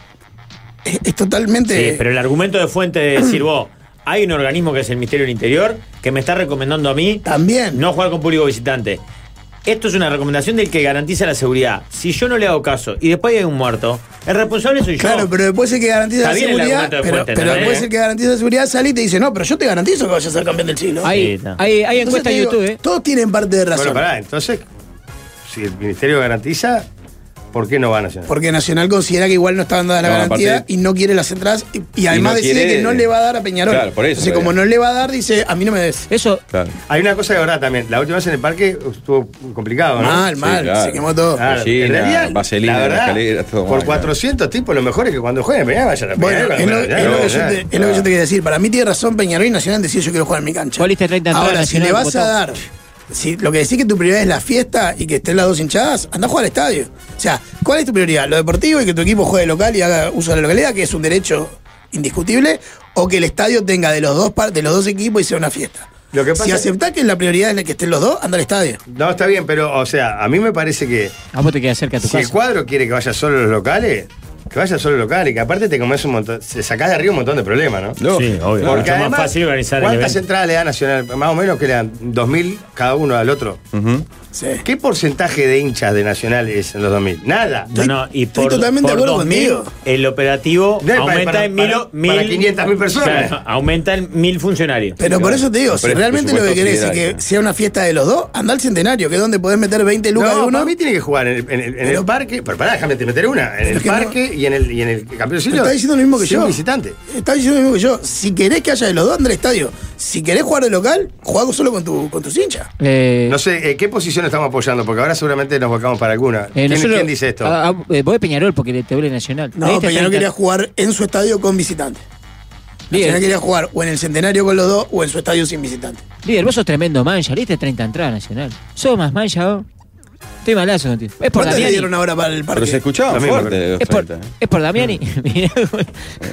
es totalmente... Sí, pero el argumento de fuente de decir vos, hay un organismo que es el Ministerio del Interior que me está recomendando a mí También. no jugar con público visitante. Esto es una recomendación del que garantiza la seguridad. Si yo no le hago caso y después hay un muerto, el responsable soy yo. Claro, pero después el que garantiza Está la bien el seguridad, argumento de pero, fuente, pero ¿entendés? después el que garantiza la seguridad sale y te dice, no, pero yo te garantizo que vayas a ser campeón del siglo. Hay está. encuestas Entonces en te digo, YouTube, ¿eh? Todos tienen parte de razón. Bueno, entonces, si el ministerio garantiza, ¿por qué no va a Nacional? Porque Nacional considera que igual no estaban dadas la No, garantía aparte- y no quiere las entradas y además no decide quiere- que no le va a dar a Peñarol. Claro, por eso, Entonces, como no le va a dar, dice, a mí no me des. Eso, Claro. Hay una cosa de verdad también. La última vez en el parque estuvo complicado, ¿no? Mal, Sí, mal, claro. se quemó todo. Claro, Gallina, en realidad, vaselina, la verdad, escalera, todo por mal, 400 tipos, lo mejor es que cuando jueguen Peñarol vayan a Bueno, Peñarol. es lo que yo ya. te quería decir. Para mí tiene razón Peñarol y Nacional en decir yo quiero jugar en mi cancha. Vos liste 30 entradas Ahora, si Nacional, le vas botón. a dar, si lo que decís que tu prioridad es la fiesta y que estén las dos hinchadas, anda a jugar al estadio. O sea, ¿cuál es tu prioridad? ¿Lo deportivo y que tu equipo juegue local y haga uso de la localidad, que es un derecho indiscutible? ¿O que el estadio tenga de los dos equipos y sea una fiesta? Lo que pasa Si es- aceptás que la prioridad es la que estén los dos, anda al estadio. No, está bien, pero, o sea, a mí me parece que a vos te queda cerca a tu si el casa. cuadro quiere que vaya solo los locales, que vaya solo los locales, que aparte te comes un montón, se sacás de arriba un montón de problemas, ¿no? Lógico. Sí, obvio. Porque Mucho además, más fácil organizar el ¿cuántas evento. entradas le da Nacional? Más o menos que le dan 2.000 cada uno al otro. Ujú. Sí. ¿Qué porcentaje de hinchas de Nacional es en los 2.000? Nada. No, y estoy por, totalmente por de acuerdo 2000, contigo. el operativo No, aumenta para- en para 500.000 personas. Claro, aumenta en 1000 funcionarios. Pero por eso te digo, si Pero realmente lo que presupuesto querés es solidario. que sea una fiesta de los dos, anda al Centenario, que es donde podés meter 20 lucas de No, uno. para mí tiene que jugar en el parque. Pero pará, déjame meter una. En el es que no- parque y en el campeón del siglo. Está diciendo lo mismo que sin yo. visitante. Está diciendo lo mismo que yo. Si querés que haya de los dos, anda al estadio. Si querés jugar de local, jugá solo con tus hinchas. No sé, ¿qué posición estamos apoyando? Porque ahora seguramente nos volcamos para alguna. ¿Quién dice esto? Vos de Peñarol porque te duele Nacional. No, Ahí está Peñarol 30. quería jugar en su estadio con visitantes. Líder, Nacional quería jugar o en el Centenario con los dos o en su estadio sin visitantes. líder, vos sos tremendo mancha, liste 30 entradas Nacional. Sos más mancha vos. Estoy malazo contigo. Es por ¿Cuántas le Damiani. dieron ahora para el parque? Pero se escuchaba Lo mismo, fuerte de los Es por, 30, es por Damiani. Mirá, güey.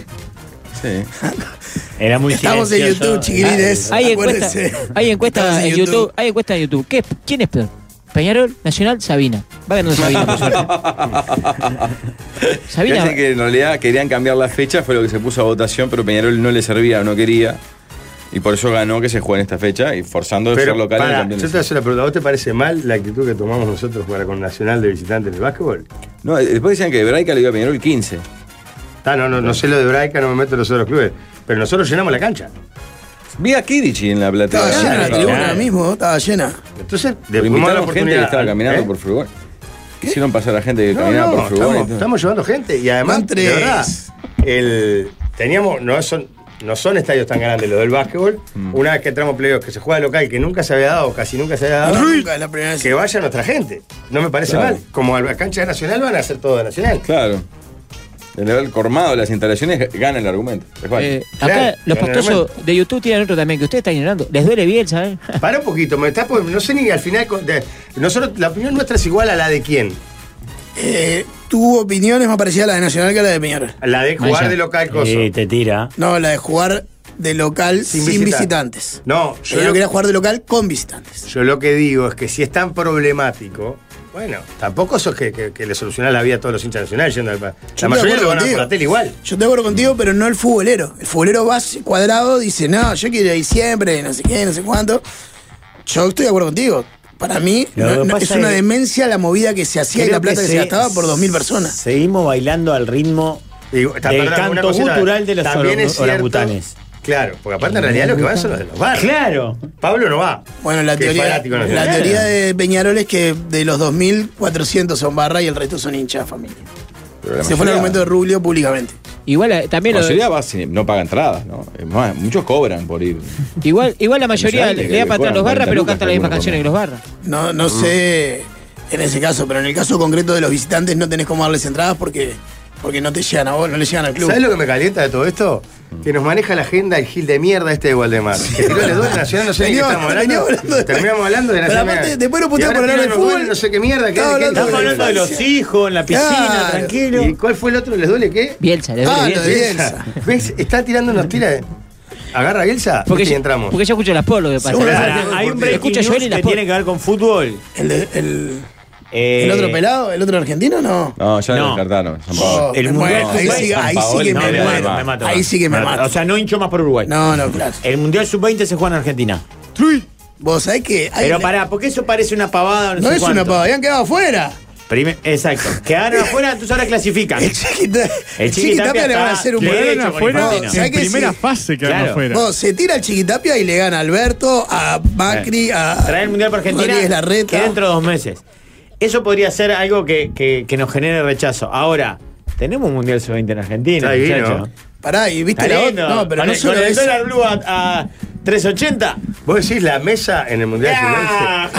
Sí. Era muy Estamos en silencioso. YouTube, chiquilines. Hay Acuérdense. encuestas encuesta Estamos en YouTube. Hay encuestas en YouTube. ¿Quién es peor? Peñarol, Nacional, Sabina. Va ganando Sabina, por suerte. Sabina. Fíjense que en realidad querían cambiar la fecha, fue lo que se puso a votación, pero Peñarol no le servía, no quería. Y por eso ganó que se juegue en esta fecha y forzando de Pero, ser local en el pará, campeón yo del te voy a hacer una pregunta. ¿A vos te parece mal la actitud que tomamos nosotros para con Nacional de visitante en el básquetbol? No, después decían que de Braica le dio a Peñarol 15. No sé lo de Braica, no me meto en los otros clubes. Pero nosotros llenamos la cancha. Vi a Kirichi en la platea. Estaba llena la Claro, tribuna claro. ahora mismo, estaba llena. Entonces, Pero fuimos a la invitaron gente oportunidad. que estaba caminando ¿Eh? por Furgón. Quisieron pasar a gente que No, caminaba no, por Furgón. y todo. estamos llevando gente. Y además, Van de tres. verdad, teníamos, no son estadios tan grandes los del básquetbol. Una vez que entramos a playoffs, que se juega local, que nunca se había dado, casi nunca se había dado. Nunca es la primera vez. Que vaya nuestra gente. No me parece Claro. mal. Como a la cancha de Nacional van a hacer todo de Nacional. Claro. El haber formado las instalaciones gana el argumento. Es válido. Acá Claro, los pero pastosos de YouTube tienen otro también que ustedes están ignorando. Les duele bien, ¿sabes? Para un poquito, no sé ni al final. Nosotros, la opinión nuestra es igual a la de quién. Tu opinión es más parecida a la de Nacional que a la de Peñarol. La de jugar Vaya. de local coso. Sí, te tira. No, la de jugar de local sin visitantes. No, Yo no quería jugar de local con visitantes. Yo lo que digo es que si es tan problemático, bueno, tampoco eso es que le soluciona la vida a todos los hinchas nacionales yendo al Yo La estoy de mayoría acuerdo lo van a contigo. por la tele igual. Yo estoy de acuerdo contigo, pero no el futbolero. El futbolero va cuadrado, dice, no, yo quiero ir siempre, no sé qué, no sé cuánto. Yo estoy de acuerdo contigo. Para mí Lo que es pasa una es- demencia la movida que se hacía y Creo la plata que se gastaba por 2.000 personas. Seguimos bailando al ritmo Digo, del una canto cosita, gutural de los también es cierto. orangutanes. Claro, porque aparte en realidad lo que van son los de los barrios. Claro. Pablo no va. Bueno, la Que es teoría, fanático la nacional. teoría de Peñarol es que de los 2.400 son barra y el resto son hinchas de familia. Pero la Se fue el mayoría- argumento de Rubio públicamente. Igual también La lo, mayoría va no paga entradas, ¿no? Es más, muchos cobran por ir. igual la mayoría Nacional, le da que para atrás cobran los barras, 40 pero lucas canta las mismas algunos canciones que los barras. No sé en ese caso, pero en el caso concreto de los visitantes no tenés cómo darles entradas porque no te llegan a vos, no le llegan al club. ¿Sabes lo que me calienta de todo esto? Que nos maneja la agenda el gil de mierda este de Waldemar. Que tiró el 2 de Nacional, no sé de qué estamos hablando. Terminamos hablando de Pero Nacional. aparte, después nos puteamos Y ahora por hablar de tiran los fútbol. goles, no sé qué mierda. Estaba hablando Estamos hablando de los hijos en la piscina, Claro. tranquilo. ¿Y cuál fue el otro? ¿Les duele qué? Bielsa, le Ah, duele lo de Bielsa. Bielsa. ¿Ves? Está tirando unos tiras. Agarra a Bielsa Porque y yo, entramos. porque yo escucho las por lo que pasa. Seguro. Ahora, hay un breaking Escucha news Joel y las que por. tiene que ver con fútbol. ¿El otro pelado? ¿El otro argentino? No. No, ya No. lo descartaron. San Pablo. Oh, El me Mundial muero. Ahí Sub-20. sí, ahí San sí que Paolo, me no, muero. me mato. Ahí sí que me mato. O sea, no hincho más por Uruguay. No, claro. El Mundial Sub-20 se juega en Argentina. Vos sabés que. hay- Pero pará, porque eso parece una pavada. no sé es una cuánto. pava, habían quedado afuera. Exacto. Quedaron afuera, entonces ahora clasifican. El Chiquitapia El Chiquitapia le van a está hacer un derecho Quedaron con afuera Infantino. ¿sabés en que primera sí? fase, quedaron Claro. afuera. Vos, se tira el Chiquitapia y le gana a Alberto, a Macri, a. Traer el Mundial para Argentina Rodríguez Larreta. que dentro de 2 meses. Eso podría ser algo que nos genere rechazo. Ahora, tenemos un Mundial Sub-20 en Argentina, Está divino. muchacho. Pará, y viste Está la lindo. otra. No, pero Con no el- solo con el eso. dólar blue a 3.80. Vos decís la mesa en el Mundial Ah,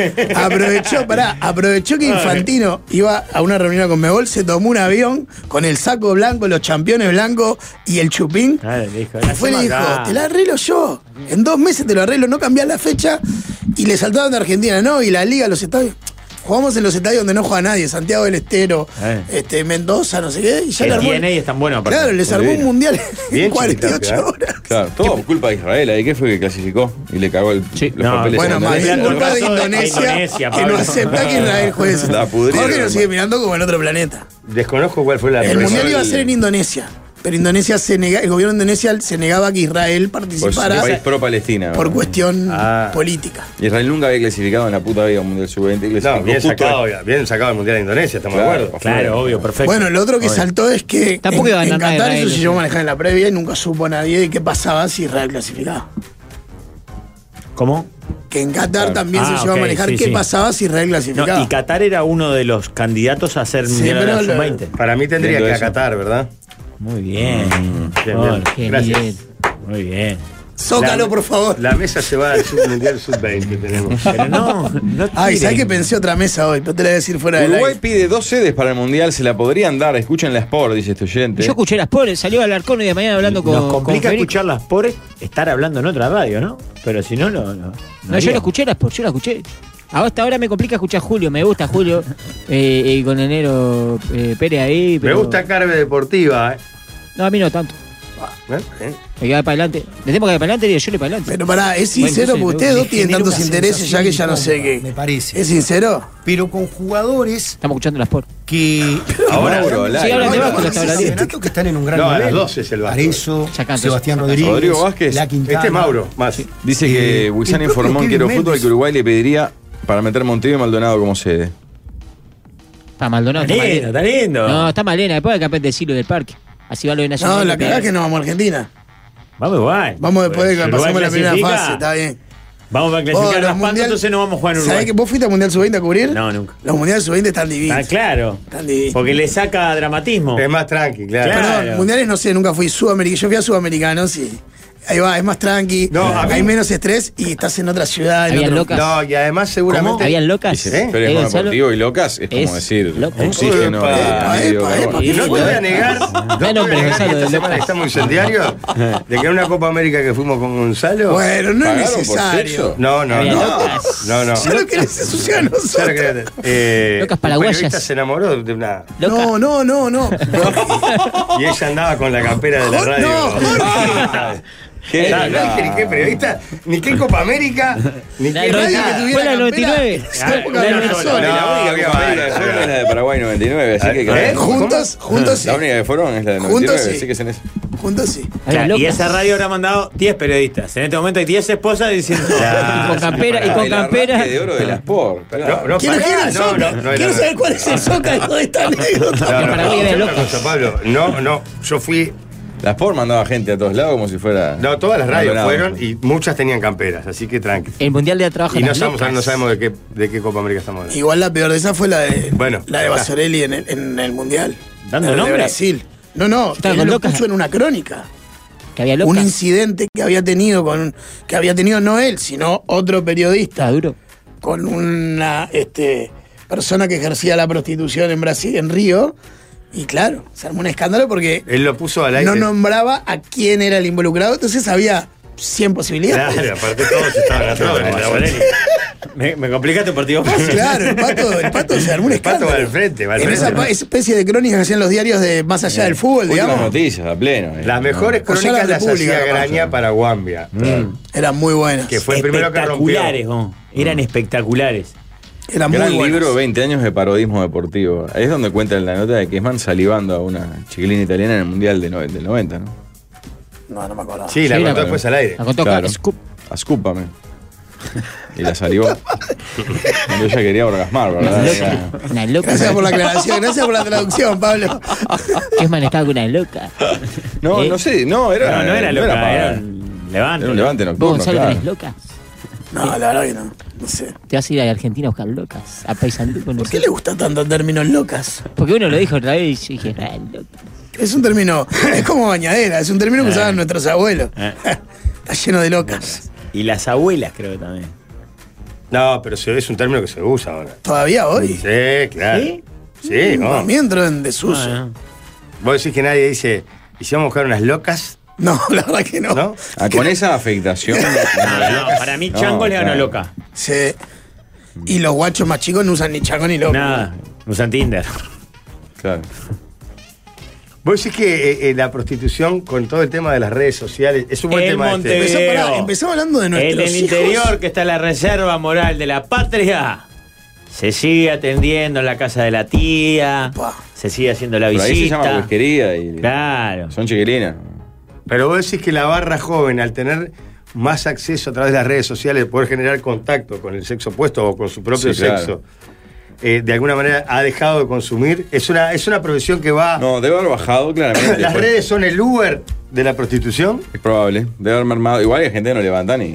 Aprovechó que Infantino iba a una reunión con Mebol, se tomó un avión con el saco blanco, los championes blancos y el chupín. Claro, le dijo, Y fue y le dijo, te la arreglo yo. En 2 meses te lo arreglo, no cambiás la fecha. Y le saltaron de Argentina, ¿no? Y la liga, los estadios. Jugamos en los estadios donde no juega nadie, Santiago del Estero, Mendoza, no sé qué. Y ya le El armó- DNA y es tan bueno. aparte. Claro, les armó un mundial Bien en 48 Chiquitapia, horas. Claro, todo por culpa de Israel. ¿Ahí qué fue que clasificó? Y le cagó los No, papeles. Bueno, a más Andrés. bien Lo que culpa de pasó de Indonesia, Indonesia, que no Pablo. acepta que Israel juegue eso. La pudrieron, Jorge nos sigue hermano. mirando como en otro planeta. Desconozco cuál fue la El respuesta. mundial iba a ser en Indonesia, pero Indonesia el gobierno de Indonesia se negaba que Israel Pues participara un país pro-Palestina. por ¿verdad? cuestión Ah. política. Israel nunca había clasificado en la puta vida un Mundial Sub-20. No, clasificó bien justo- sacado el Mundial de Indonesia, estamos Claro, de acuerdo. Claro, obvio, perfecto. Bueno, lo otro que saltó es que Tampoco iba a en ganar Qatar Israel, eso se sí. llevó a manejar en la previa y nunca supo nadie de qué pasaba si Israel clasificaba. ¿Cómo? Que en Qatar también se Ah, llevó ok, a manejar sí, qué sí. pasaba si Israel No, clasificaba. y Qatar era uno de los candidatos a ser Sí, mundial de pero la lo- sub-20. Para mí tendría Viendo que eso. acatar, ¿verdad? Muy bien. Bien, Bueno, bien. Qué Gracias. nivel. muy bien. Zócalo, La- por favor. La mesa se va al Mundial Sub-20 tenemos. Pero no Ay, ¿sabes tiren. que pensé otra mesa hoy? Pero te la voy a decir fuera del Uruguay aire. pide 2 sedes para el Mundial, se la podrían dar. Escuchen la Sport, dice este oyente. Yo escuché las pobres, salió Alarcón hoy de mañana hablando con. Nos complica con Federico. escucharlas por estar hablando en otra radio, ¿no? Pero si no, no. No, yo lo escuché las pobres, yo la escuché. A esta hora me complica escuchar a Julio, me gusta Julio, con enero Pérez ahí. Me Pero... gusta Carve Deportiva, No, a mí no tanto. ¿eh? Me queda para adelante. Le tengo que ir para adelante y yo le para adelante. Pero pará, es Bueno, sincero entonces, porque ustedes dos me tienen genera tantos una intereses ya que ya no sé sensación qué. me parece. ¿Es sincero? Pero con jugadores Estamos escuchando las por. que Ahora, Mauro, al Sí, aire. hablan de Bueno, Vasco, ese está hablando. campeonato que están en un gran No, a nivel. las 12 es el Vasco. Arezzo, Ya canto. Sebastián Rodríguez, Rodrigo Vázquez. La Quintana. Este es Mauro, más. Dice que Wilson el informó propio en Quiero Kevin Fútbol Méndez. que Uruguay le pediría para meter Montevideo y Maldonado como sede. Para Maldonado. Está lindo, está lindo. No, está Malena, después del campeón del siglo del parque. Así va lo de Nacional. No, la cagada es que no vamos a Argentina. Vamos igual. Vamos después de que Si Uruguay pasemos la primera clasifica, fase, está bien. Vamos a Vos, clasificar los las patas, mundial- entonces no vamos a jugar en Uruguay. ¿Sabés que vos fuiste a Mundial Sub-20 a cubrir? No, nunca. Los Mundiales Sub-20 están divinos. Ah, claro. Están divinos. Porque le saca dramatismo. Es más tranqui, claro. Claro. Perdón, mundiales no sé, nunca fui sudamericano. Yo fui a Sudamericanos y ahí va, es más tranqui, No, a mí- hay menos estrés y estás en otra ciudad. En Habían otro... locas. No, y además seguramente. ¿Habían locas? Dice, ¿Eh? pero Ahí es Gonzalo. deportivo y locas, es como Es decir, loco. oxígeno. Epa, medio epa, carbono. epa. No te voy a negar, Da nombres, Gonzalo, de esta semana locas. estamos incendiarios de que en una Copa América que fuimos con Gonzalo. Bueno, no es ¿Pagaron por necesario. sexo? No, no, Había no. locas. No, no. Ya lo querés ensuciar a Ya lo nosotros. querés. Locas un paraguayas. periodista se enamoró de una. Loca. No. Y ella andaba con la campera de la radio. No, Jorge. ¿Qué? No, no dije ni qué periodista, ni qué Copa América, ni La qué nadie nada. que tuviera Fue la campera, 99. esa época La había una 99. sola. La No, única qué Copa América que bárbaro. fueron es la de Paraguay 99, así que ¿Eh? Juntos sí. La única que fueron es la de Juntos 99, sí. así que es en eso. juntos, sí. Había Claro, y locas. esa radio habrá mandado 10 periodistas. En este momento hay 10 esposas diciendo. Y con campera, y con El campera. arranque de oro de las Sport. claro. No, ¿Quién es pará, el Soca? no, Quiero saber cuál es el Soca de esta anécdota. Que para mí había una locas. cosa, Pablo. No, yo fui. La Sport mandaba gente a todos lados como si fuera. No, todas las radios abandonado. fueron y muchas tenían camperas, así que tranqui. El Mundial de Trabajo Y en no las sabemos, locas. no sabemos de qué Copa América estamos hablando. Igual la peor de esa fue la de Bueno, la de acá. Basorelli en el Mundial. ¿Dando La de nombre? Brasil. No, Estaba él con lo locas. puso en una crónica. Que había Un locas. incidente que había tenido no él, sino otro periodista. Está duro. Con una persona que ejercía la prostitución en Brasil, en Río. Y claro, se armó un escándalo porque Él lo puso al aire. no nombraba a quién era el involucrado, entonces había 100 posibilidades. Claro, aparte todos estaban atrás. Me complicaste un partido fácil. Claro, el pato se armó un El Pato escándalo. va al frente, va al En esa frente. especie de crónicas que hacían los diarios de más allá del fútbol, Últimas digamos, noticias, a pleno. Las mejores O sea, la crónicas las República, hacía capaz. Graña para Guambia. eran muy buenas. Que fue el primero que rompió. Espectaculares, ¿no? Eran espectaculares. Eran muy Gran buenas. libro, 20 años de parodismo deportivo. Ahí es donde cuenta la nota de Kesman salivando a una chiquilina italiana en el Mundial del 90, ¿no? No me acordaba. Sí, la Sí, contó la- después al aire. La contó Claro. Scoop. Ascúpame. Y la salivó. Cuando ella quería orgasmar, ¿verdad? Era- Una loca. Gracias por la aclaración, gracias por la traducción, Pablo. ¿Qué man estaba con una loca? No, ¿Eh? no sé, no, era. No era loca, para- era un levante. era un levante ¿Vos, nocturno, Gonzalo, claro. tenés locas? No, la verdad que no. No sé. Te vas a ir a Argentina a buscar locas. A Paysandú con ¿Por qué le gusta tanto términos locas? Porque uno lo dijo otra vez y yo dije, loca. Es un término, es como bañadera, es un término que usaban nuestros abuelos. Eh. Está lleno de locas. Y las abuelas, creo que también. No, pero es un término que se usa ahora. Todavía hoy. Sí, claro. ¿Sí? Sí, Para no. mí entró en desuso. Ah, no. Vos decís que nadie dice, ¿y si vamos a buscar unas locas? No, la verdad que no. ¿No? Ah, con esa afectación. No, para mí Chango le ganó claro. loca. Sí. Y los guachos más chicos no usan ni chango ni loco. Nada, usan Tinder. Claro. Vos decís que la prostitución con todo el tema de las redes sociales es un buen El tema Montevideo. Empezamos hablando de El nuestros del hijos. interior, que está en la reserva moral de la patria, se sigue atendiendo en la casa de la tía, Pa. se sigue haciendo la Por ahí se llama visita. whiskería y Claro. son chiquilinas. Pero vos decís que la barra joven, al tener más acceso a través de las redes sociales, poder generar contacto con el sexo opuesto o con su propio Sí, claro. sexo, de alguna manera ha dejado de consumir. Es una profesión que va. No, debe haber bajado claramente. Las Pues, redes son el Uber de la prostitución. Es probable. Debe haber mermado. Igual hay gente que no levanta ni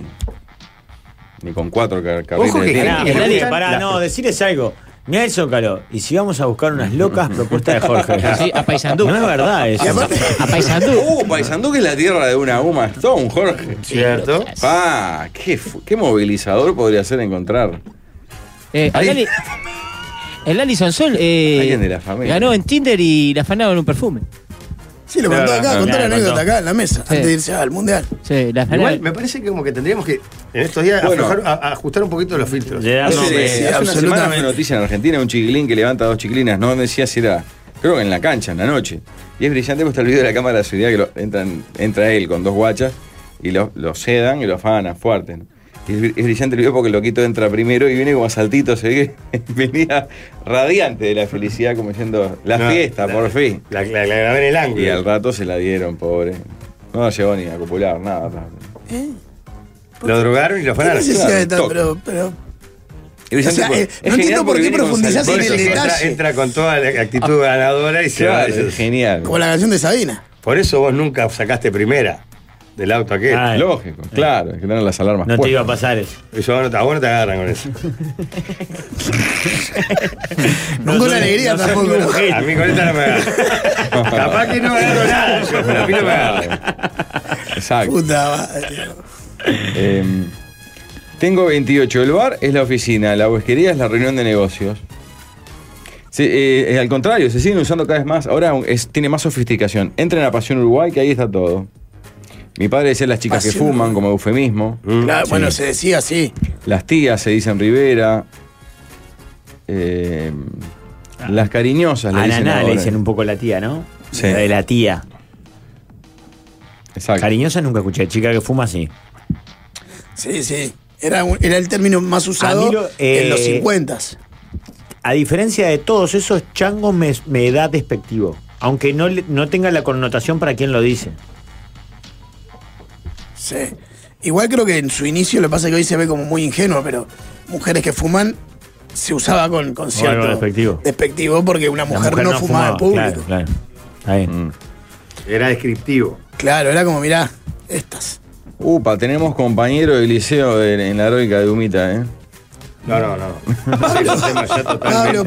con 4 carriles Ojo que de tinta. Pará, Y nadie, gustan pará, las- no, decirles algo. Mirá el Zócalo. Y si vamos a buscar unas locas, propuesta de Jorge. Sí, a Paysandú. No es verdad eso. A Paysandú. Paysandú, que es la tierra de una Uma Stone, Jorge. ¿Cierto? Pa, qué movilizador podría ser encontrar. El Alison Sol Alguien de la familia. ganó en Tinder y la afanaron en un perfume. Sí, lo contó acá, contó la claro, anécdota contó. acá en la mesa, Sí. antes de irse al mundial. Sí, la Igual afanaron. me parece que como que tendríamos que en estos días Bueno. ajustar un poquito los filtros. Le das Hace, nombre. hace una semana absolutamente. una noticia en Argentina, un chiquilín que levanta 2 chiquilinas, no decía si era, creo que en la cancha, en la noche. Y es brillante porque está el video de la cámara de seguridad que entra él con 2 guachas y lo sedan y lo afanan fuerte, ¿no? Y es brillante el video porque el loquito entra primero y viene como a saltito, se ve que venía radiante de la felicidad, como diciendo, la No, fiesta, por fin. La grabé en el ángulo. Y al rato se la dieron, pobre. No llegó ni a copular, nada. Lo drogaron y lo ¿Qué afanaron. necesidad de tal? toque. Pero Y brillante O sea, porque- no es entiendo genial por porque qué viene con profundizás Por en eso el que detalle. entra con toda la actitud ganadora y se va. Claro, es genial. como la canción de Sabina. Por eso vos nunca sacaste primera del auto aquel. Ah, Lógico, claro, hay que tener las alarmas No te puestas. iba a pasar eso. Eso a vos no te agarran con eso. No con alegría no soy tampoco. un ¿no? genio. A mí con esta no me agarran. Capaz que no agarro nada yo, pero a mí no me agarran. Exacto. Puta madre. Tengo 28. El bar es la oficina, la whiskería es la reunión de negocios. Al contrario, se siguen usando cada vez más. Ahora tiene más sofisticación. Entren a Pasión Uruguay, que ahí está todo. Mi padre decía las chicas que Pasión fuman, como eufemismo. Claro, Sí. bueno, se decía así. Las tías se dicen Rivera. Las cariñosas le dicen Ananá le ahora. dicen un poco la tía, ¿no? Sí. La de la tía. Exacto. Cariñosa nunca escuché. Chica que fuma, sí. Sí, sí. Era el término más usado A mí lo- en los 50. A diferencia de todos esos changos, me da despectivo. Aunque no tenga la connotación para quien lo dice. Sí. Igual creo que en su inicio lo que pasa es que hoy se ve como muy ingenuo, pero mujeres que fuman se usaba con cierto algo despectivo. porque una mujer, no fumaba en público. Claro. Ahí. Era descriptivo. Claro, era como, mirá, estas. Upa, tenemos compañero de liceo en la heroica de Humita, ¿eh? No. Es un tema ya totalmente-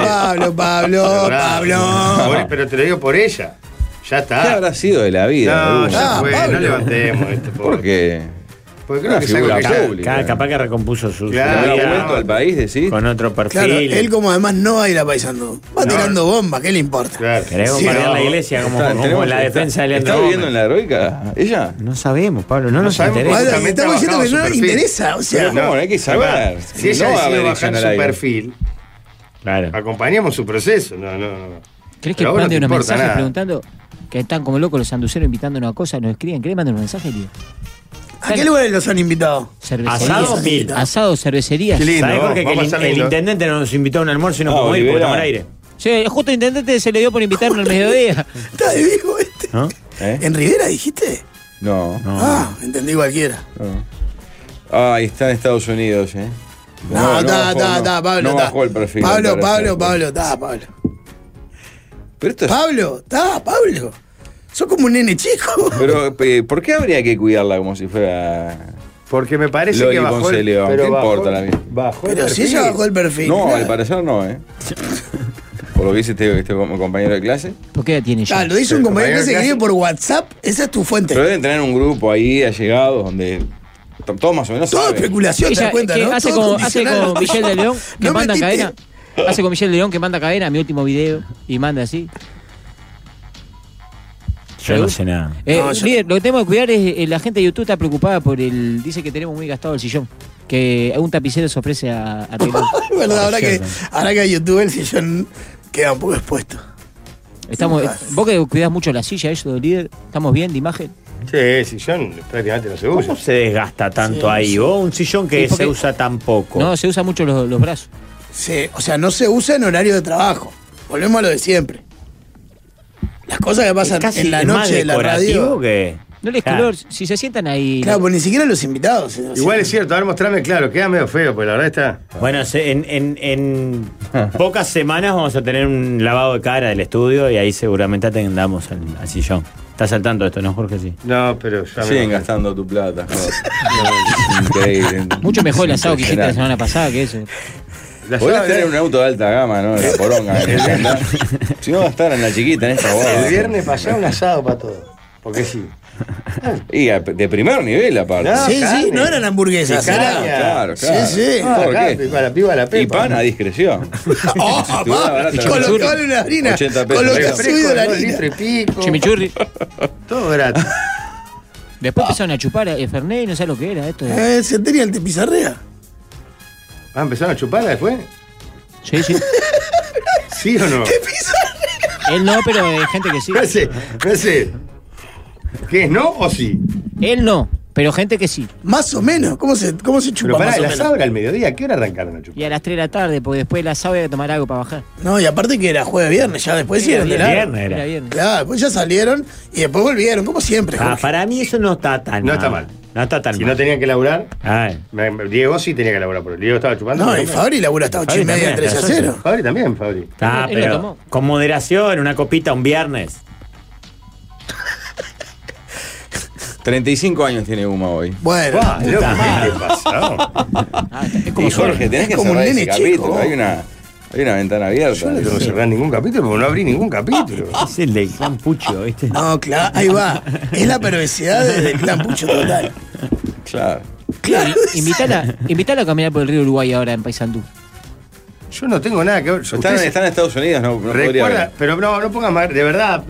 Pablo. Pero te lo digo por ella. Ya ¿Qué está. habrá sido de la vida? No, Hugo? ya fue, Pablo. no levantemos esto. ¿Por qué? Porque creo Una que es algo figura que ya- pública. Capaz que recompuso su Claro. ¿Había vida vuelto al país, decís? con otro perfil. Claro, él como además no va a ir a Paysandú. Va tirando bomba, ¿qué le importa? Claro. Queremos Sí, parar no. la iglesia como Tenemos- la defensa de Leandro ¿Está viviendo Gómez. en la heroica? ¿Ella? No sabemos, Pablo, no No nos sabemos interesa. cuál- Pablo, Justamente estamos diciendo ha que no bajado nos su perfil. interesa. O sea, Pero, ¿cómo? Hay que saber. Si ella No va a decidió haber bajar edición su al aire. perfil, Claro. acompañamos su proceso. No. ¿Crees que Pero a vos no mande te unos importa mensajes nada. preguntando que están como locos los sanduceros invitándonos a cosas? ¿Nos escriben? ¿Querés mandar un mensaje, tío? ¿a qué lugares los han invitado? Cervecerías. Asado, mil. Asado, cervecerías. Qué lindo. ¿Sabés, Jorge, que Vamos a estar el lindo. intendente nos invitó a un almuerzo y no Ah, pudimos ir porque Olivera. estamos al aire? Sí, justo el intendente se le dio por invitarnos al mediodía. Está de vivo este. ¿No? ¿Eh? ¿En Rivera dijiste? No. Ah, entendí cualquiera. Ah, y está en Estados Unidos, ¿eh? No, bajó, está, Pablo. No está. bajó el perfil. Pablo, me parece. Pablo, está, Pablo. Pero esto es... Pablo. Sos como un nene chico. Pero, ¿por qué habría que cuidarla como si fuera... Porque me parece Loli que bajó Ponce el, León? pero ¿Qué bajó- importa la vida? Bajó el Pero si perfil. ella bajó el perfil. No, claro. al parecer no, ¿eh? Por lo que dice este compañero de clase. ¿Por qué la tiene ya? Ah, lo dice un El compañero que compañero se de escribe clase. por WhatsApp. Esa es tu fuente. Pero deben tener un grupo ahí allegados donde todos más o menos Todo saben. especulación, te das Ella, cuenta, que ¿no? hace Todo como condicionado. Michelle de León, que No manda metiste. cadena. Hace con Michelle de León, que manda cadena a mi último video y manda así. Yo no sé nada. No, yo Líder, lo que tenemos que cuidar es la gente de YouTube está preocupada por el. Dice que tenemos muy gastado el sillón. Que un tapicero se ofrece a arreglar. Es verdad, cierto. ahora que hay YouTube el sillón queda un poco expuesto. Estamos, vos que cuidás mucho la silla, eso, líder, ¿estamos bien de imagen? Sí, el sillón prácticamente no se usa. ¿Cómo se desgasta tanto Sí, ahí? sí. ¿O un sillón que Sí, porque- se usa tan poco? No, se usa mucho los brazos. Sí, o sea, no se usa en horario de trabajo. Volvemos a lo de siempre. Las cosas que pasan Casi en la es más noche de la decorativo radio. que... No les Claro. color, si se sientan ahí. Claro, pues ni siquiera los invitados. Igual es cierto, a ver, mostrame claro, queda medio feo, pues la verdad está. Bueno, en pocas semanas vamos a tener un lavado de cara del estudio y ahí seguramente atendamos al sillón. ¿Estás al tanto de esto, no, Jorge? Sí. No, pero ya Siguen gastando tu plata. joder. Increíble. Mucho mejor el asado que hiciste la Impresionante. semana pasada que eso. Podés tener un auto de alta gama, ¿no? La poronga. Si no gastar en la chiquita, en esta boda. El viernes pasado un asado para todo. Porque sí. Y de primer nivel, aparte. No, Sí, sí, carne. no eran hamburguesas. Picaña. Era... Claro, claro. Sí, sí. Ah, ¿Por acá, qué? para piba la pepa. Y pan a discreción. Oh, Si estuviera papá, barata, con lo la que vale una harina. 80 pesos. Con lo que ha Refresco subido de la 2 harina. litros y pico. Chimichurri. Todo gratis. Después empezaron a chupar Fernet y no sé lo que era esto. Se tenía el pizarrea. Ah, ¿empezaron a chuparla después? Sí, sí. ¿Sí o no? Él no, pero hay gente que sí. No sé. ¿Qué es, no o sí? Él no, pero gente que sí. Más o menos. ¿Cómo se chupa Pero pará, más o el menos? asado era al mediodía. ¿A qué hora arrancaron a chupar? Y a las 3 de la tarde, porque después la asado había que tomar algo para bajar. No, y aparte que era jueves viernes, ya después Era hicieron de largo. viernes era. Era viernes. Claro, después ya salieron y después volvieron, como siempre. Ah, Jorge. para mí eso no está tan No está mal. No está tan Si mal. no tenían que laburar, Ay. Diego sí tenía que laburar, porque Diego estaba chupando. No, y Fabri labura hasta 8 y Fabri media, también, 3 a hasta 0. Fabri también, Fabri. Está, Él lo pero tomó. con moderación, una copita un viernes. 35 años tiene Uma hoy. Bueno, Guau, loco, ¿qué le pasó? Ah, es como Y Jorge, tenés que es como un cerrar ese nene chico, capítulo. vos. Hay una ventana abierta. Yo no tengo que cerrar ningún capítulo porque no abrí ningún capítulo. Es el del clan Pucho, ¿viste? no, claro, ahí va. Es la perversidad del clan Pucho total. Claro. Claro. Invítala a caminar por el río Uruguay ahora en Paysandú. Yo no tengo nada que ver. Están Ustedes- en Estados Unidos, no podría Recuerda, ver. pero no pongas más, de verdad.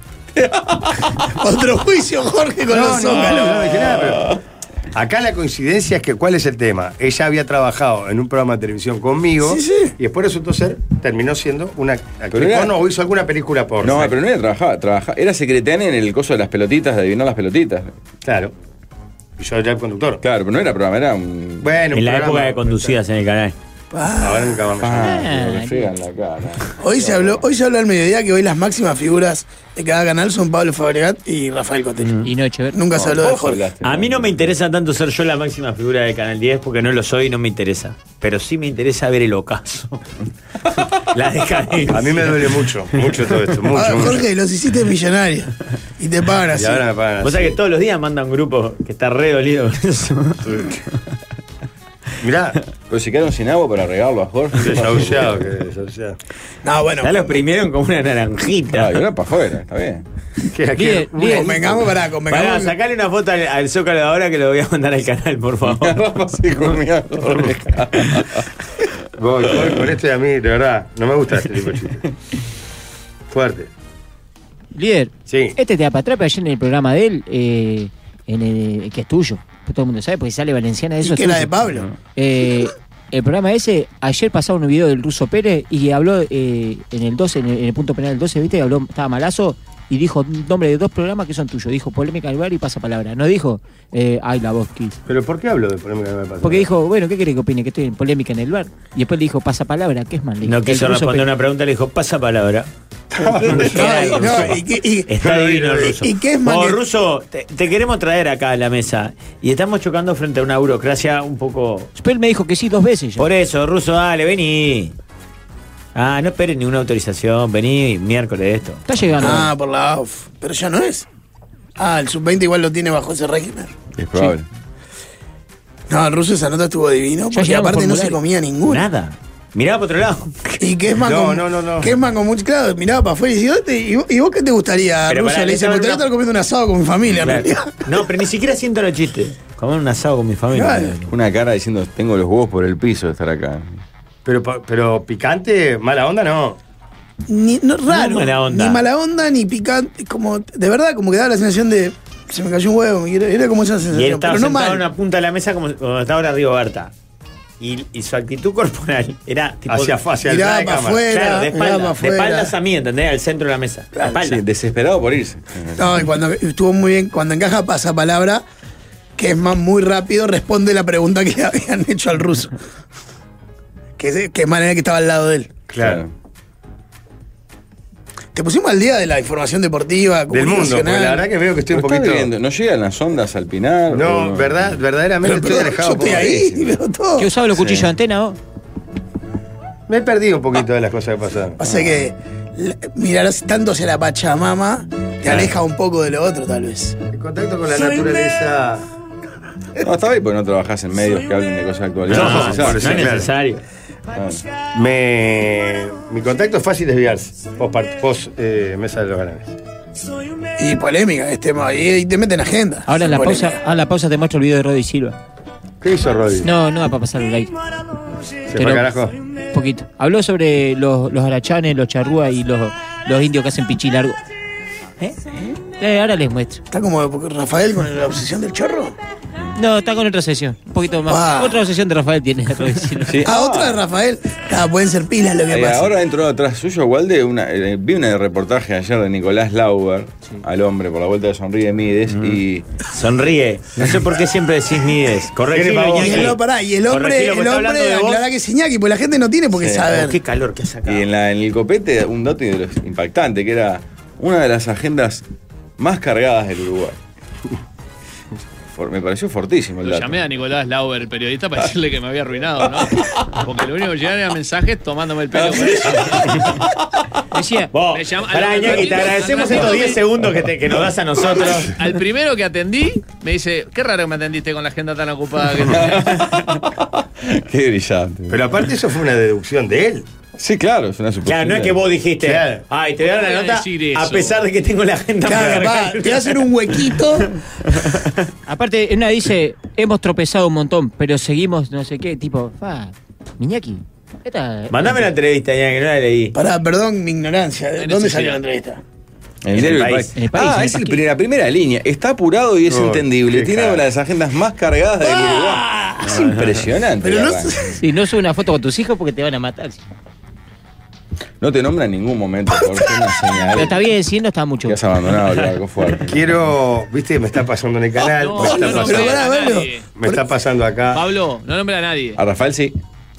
Otro juicio, Jorge, con los zócalos. no dije nada, pero acá la coincidencia es que, ¿cuál es el tema? Ella había trabajado en un programa de televisión conmigo Sí, sí. y después terminó siendo una actriz Pero era- porno o hizo alguna película porno. No, pero no era trabajar. Era secretaria en el coso de las pelotitas, de adivinar las pelotitas. Claro. Y yo era el conductor. Claro, pero no era programa, era un. Bueno, En la programa- época de conducidas en el canal. Ahora nunca vamos a Me refriegan la cara. Hoy se habló al mediodía que hoy las máximas figuras de cada canal son Pablo Fabregat y Rafael Cotello. Y no Echeverri. Nunca se habló de Jorge. hablaste, A mí no me interesa tanto ser yo la máxima figura de Canal 10 porque no lo soy y no me interesa. Pero sí me interesa ver el ocaso. La decadencia. A mí me duele mucho todo esto. Mucho, Ah, mucho. Jorge, los hiciste millonarios. Y te pagan así. Y ahora me pagan Vos así. sabés que todos los días manda un grupo que está re dolido con eso. Mirá, Pero se quedaron sin agua para regarlo a Jorge. desahuciado, que desahuciado. No, bueno. Ya lo exprimieron como una naranjita. Ah, y ahora para afuera, está bien. Líder, líder. Convengamos, Pará, convengamos. sacale una foto al Zócalo de ahora que lo voy a mandar al canal, por favor. Rafa se comía a Jorge. Voy con esto y a mí, de verdad, no me gusta este tipo de chiste. Fuerte. Líder, Sí. este te da para atrás, pero ayer en el programa de él, en el que es tuyo, que todo el mundo sabe, porque sale Valenciana de eso. ¿Y es que era tuyo. de Pablo? El programa ese, ayer pasaron un video del Ruso Pérez y habló en el 12, en el punto penal del 12, ¿viste? Habló, estaba Malazo y dijo un nombre de 2 programas que son tuyos. Dijo Polémica del Bar y Pasapalabra. No dijo, ay, la voz Kiss. ¿Pero por qué hablo de polémica que me pasa? Porque dijo, bueno, ¿qué querés que opine? Que estoy en Polémica en el Bar. Y después le dijo Pasapalabra, ¿qué es más? Le dijo, No el quiso Ruso responder Pérez. una pregunta, le dijo, pasa palabra. No, Está divino el ruso. ¿Y qué es más Oh, que- Ruso, te queremos traer acá a la mesa. Y estamos chocando frente a una burocracia un poco. Él me dijo que sí 2 veces ya. Por eso, Ruso, dale, vení. Ah, no esperes ninguna autorización. Vení miércoles esto. Está llegando. Ah, por la AUF. Pero ya no es. Ah, el sub-20 igual lo tiene bajo ese régimen. Es probable. No, el ruso esa nota estuvo divino. Ya Porque llegamos aparte no se formulario. comía ninguna. Nada. Mirá para otro lado. Y que es más No. Que es más como claro, miraba para afuera y decía, ¿y vos qué te gustaría, Pero Ruso? pará, Le dice, estaba me en gustaría una- estar comiendo un asado con mi familia, en Claro. realidad. No, pero ni siquiera siento los chistes. Comer un asado con mi familia. Claro. Una cara diciendo, tengo los huevos por el piso de estar acá. Pero picante, mala onda, no. No, raro. mala onda. Ni mala onda, ni picante. Como, de verdad, como que daba la sensación de. Se me cayó un huevo. Era como esa Y él sensación. estaba Pero no sentado mal. en una punta de la mesa como está ahora Rigoberta. Y su actitud corporal era tipo. Hacia el Miraba lado de para cámara. afuera. Claro, de miraba para espalda. De afuera. espaldas a mí, ¿entendés? Al centro de la mesa. De espalda. Sí, desesperado por irse. No, y cuando estuvo muy bien, cuando encaja pasapalabra, que es más muy rápido, responde la pregunta que le habían hecho al ruso. Que manera que estaba al lado de él. Claro. Te pusimos al día de la información deportiva, Del mundo, porque comunicacional. la verdad que veo que estoy un Pero está poquito. viviendo, ¿no llegan las ondas al Pinar? No, ¿O verdaderamente Pero, estoy alejado. yo estoy por- ahí, pero todo. ¿Qué usaba los cuchillos de antena vos? Me he perdido un poquito de las cosas que pasaron. Pasa que mirar tanto hacia la Pachamama te aleja un poco de lo otro, tal vez. El contacto con la naturaleza. No, está bien, porque no trabajás en medios que hablen de cosas actuales. No, No, no es es necesario. necesario. Mi contacto es fácil desviarse. Post mesa de los galanes. Y polémica, y te meten agenda. Ahora en la Polémica. pausa te muestro el video de Roddy Silva. ¿Qué hizo Rodri? No va para pasar el like. ¿Se fue al carajo? Poquito. Habló sobre los arachanes, los charrúas y los indios que hacen pichí largo. Ahora les muestro. Está como Rafael con la obsesión del chorro. No, está con otra sesión. Un poquito más. Ah. Otra obsesión de Rafael tiene Roddy Silva. Sí. Otra de Rafael. Pueden ser pilas lo que pasa. Ahora entró atrás suyo, Walde, vi un reportaje ayer de Nicolás Lauber, al hombre por la vuelta de Sonríe Mides, y Sonríe. No sé por qué siempre decís Mides. Corregilo, Y Iñaki. el hombre, Corregilo, porque está hablando de vos. aclara que es Iñaki, porque la gente no tiene por qué Sí. saber. Qué calor que ha sacado. en el copete un dato de los impactante, que era una de las agendas más cargadas del Uruguay. Me pareció fortísimo el Lo dato. llamé a Nicolás Lauber, el periodista, para decirle que me había arruinado, ¿no? Porque lo único que llegaban eran mensajes tomándome el pelo por eso. Decía, Vos, Me llama- pará, Iñaki, te agradecemos estos 10 segundos que nos das a nosotros. Al primero que atendí, me dice, qué raro que me atendiste con la agenda tan ocupada que tenés. Qué brillante. Pero aparte eso fue una deducción de él. Sí, claro, es una suposición. Claro, no es que vos dijiste, Claro. ay, te voy a dar No la voy a nota decir eso. a pesar de que tengo la agenda Claro, muy pa, cargada. te voy a hacer un huequito. aparte, una dice, hemos tropezado un montón, pero seguimos no sé qué, tipo, Iñaki. Mandame la entrevista, Iñaki, que no la leí. Perdón mi ignorancia. ¿De En dónde ese salió la señal. entrevista? En el En diario el El país. País. En el país, en el Es país. la primera línea. Está apurado y es Oh, entendible. qué Tiene cara. una de las agendas más cargadas del Uruguay. Es impresionante. Pero la no verdad. Sí, no sube una foto con tus hijos porque te van a matar. No te nombra en ningún momento por ser una señal. Pero está bien, sí, no está mucho. Que has abandonado el barco fuerte. Quiero, viste, me está pasando en el canal, No, me está no, pasando, pero nombres pará, a Pablo. nadie. me está pasando acá. Pablo, no nombra a nadie. A Rafael sí. ¿Sí?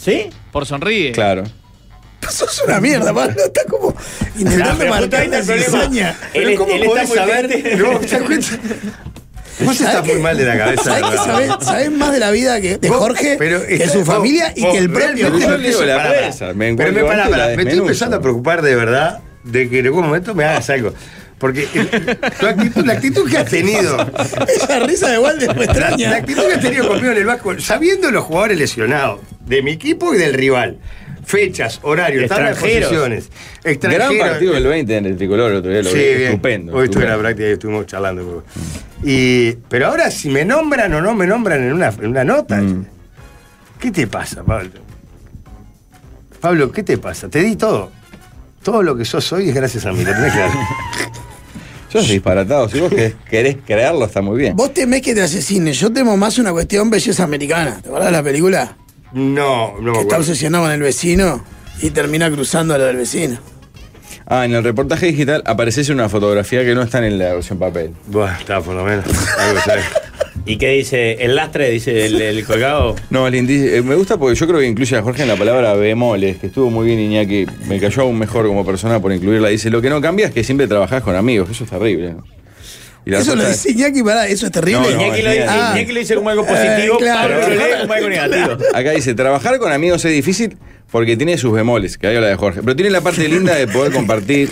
por sonríe. Claro. Sos una mierda, Pablo. Está como intentando pero justo ahí marcar está la el problema. cizaña. Él ¿Cómo está podés muy saber? triste. No, ¿te das cuenta? Vos estás muy mal de la cabeza. ¿Sabés que ¿verdad? sabés más de la vida de Vos, Jorge pero que está- su familia y vos que el propio realmente Yo Jorge? leo la Pará, prensa, pará. me Pero encuentro pará, antes, la me estoy desmenuzo. empezando a preocupar de verdad de que en algún momento me hagas algo. Porque la actitud que has tenido, Esa risa de Walde me la extraña. actitud que has tenido conmigo en el Vasco, sabiendo los jugadores lesionados de mi equipo y del rival, fechas, horarios, tablas de Extranjeros. posiciones, Gran extranjeros. partido del 20 en el tricolor el otro día, lo Sí, vi. bien. Estupendo. Hoy estuve en la estupendo. práctica y estuvimos charlando. Pero ahora, si me nombran o no me nombran en una nota, ¿qué te pasa, Pablo? Pablo, ¿qué te pasa? Te di todo. Todo lo que sos hoy es gracias a mí, lo tenés claro. Sos disparatado. Si vos querés crearlo, está muy bien. Vos temés que te asesinen. Yo temo más una cuestión belleza americana. ¿Te acuerdas de la película? No, no me Que está acuerdo. obsesionado con el vecino y termina cruzando a lo del vecino. Ah, en el reportaje digital aparece una fotografía que no está en la versión papel. Bueno, está por lo menos. Algo sabes. ¿Y qué dice? ¿El lastre? Dice el colgado. No, me gusta porque yo creo que incluye a Jorge en la palabra bemoles, que estuvo muy bien Iñaki. Me cayó aún mejor como persona por incluirla. Dice, lo que no cambia es que siempre trabajás con amigos. Eso es terrible, ¿no? Y la Eso lo otra dice Iñaki, pará, eso es terrible. No, no, Iñaki lo Iñaki dice como algo positivo, claro, pero lo lee claro, como algo negativo. Acá dice, trabajar con amigos es difícil porque tiene sus bemoles, que ahí habla de Jorge. Pero tiene la parte linda de poder compartir,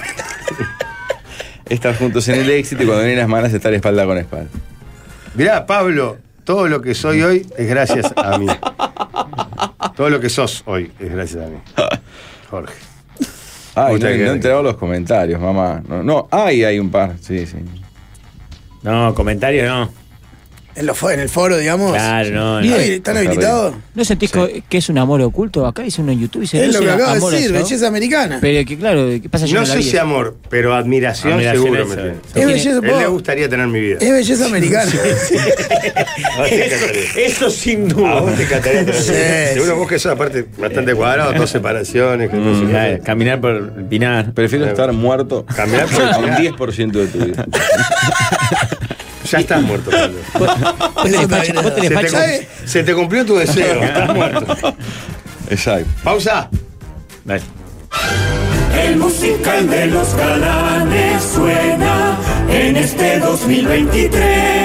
estar juntos en el éxito y cuando vienen las malas estar espalda con espalda. Mirá, Pablo, todo lo que soy hoy es gracias a mí. Todo lo que sos hoy es gracias a mí. Jorge. Ay, Muchas no he gracias. enterado los comentarios, mamá. No, hay un par, sí. No, comentarios no. En el foro, digamos. Claro, no. Bien, no. ¿están habilitados? ¿No sentís que es un amor oculto? Acá dice uno en YouTube y dice, Es no lo sé, que acabo de amor decir, eso. belleza americana. Pero que claro, ¿qué pasa? Yo No no la sé vi. si amor, pero admiración, Admiración seguro eso, me tiene. Es belleza, Él le vos- gustaría tener mi vida. es belleza americana. A vos te encantaría. Eso sin A duda. vos te encantaría tener mi vida. Sí, Seguro sí. vos que sos aparte bastante cuadrado, dos separaciones. Que no sé qué. Caminar por el Pinar. Prefiero estar muerto Caminar por el a un Pinar. 10% de tu vida. Ya estás muerto, Pablo. Vos tenés facha, vos tenés facha. Se te cumplió tu deseo. Estás muerto. Exacto. Pausa. Dale. El musical de los galanes suena en este 2023.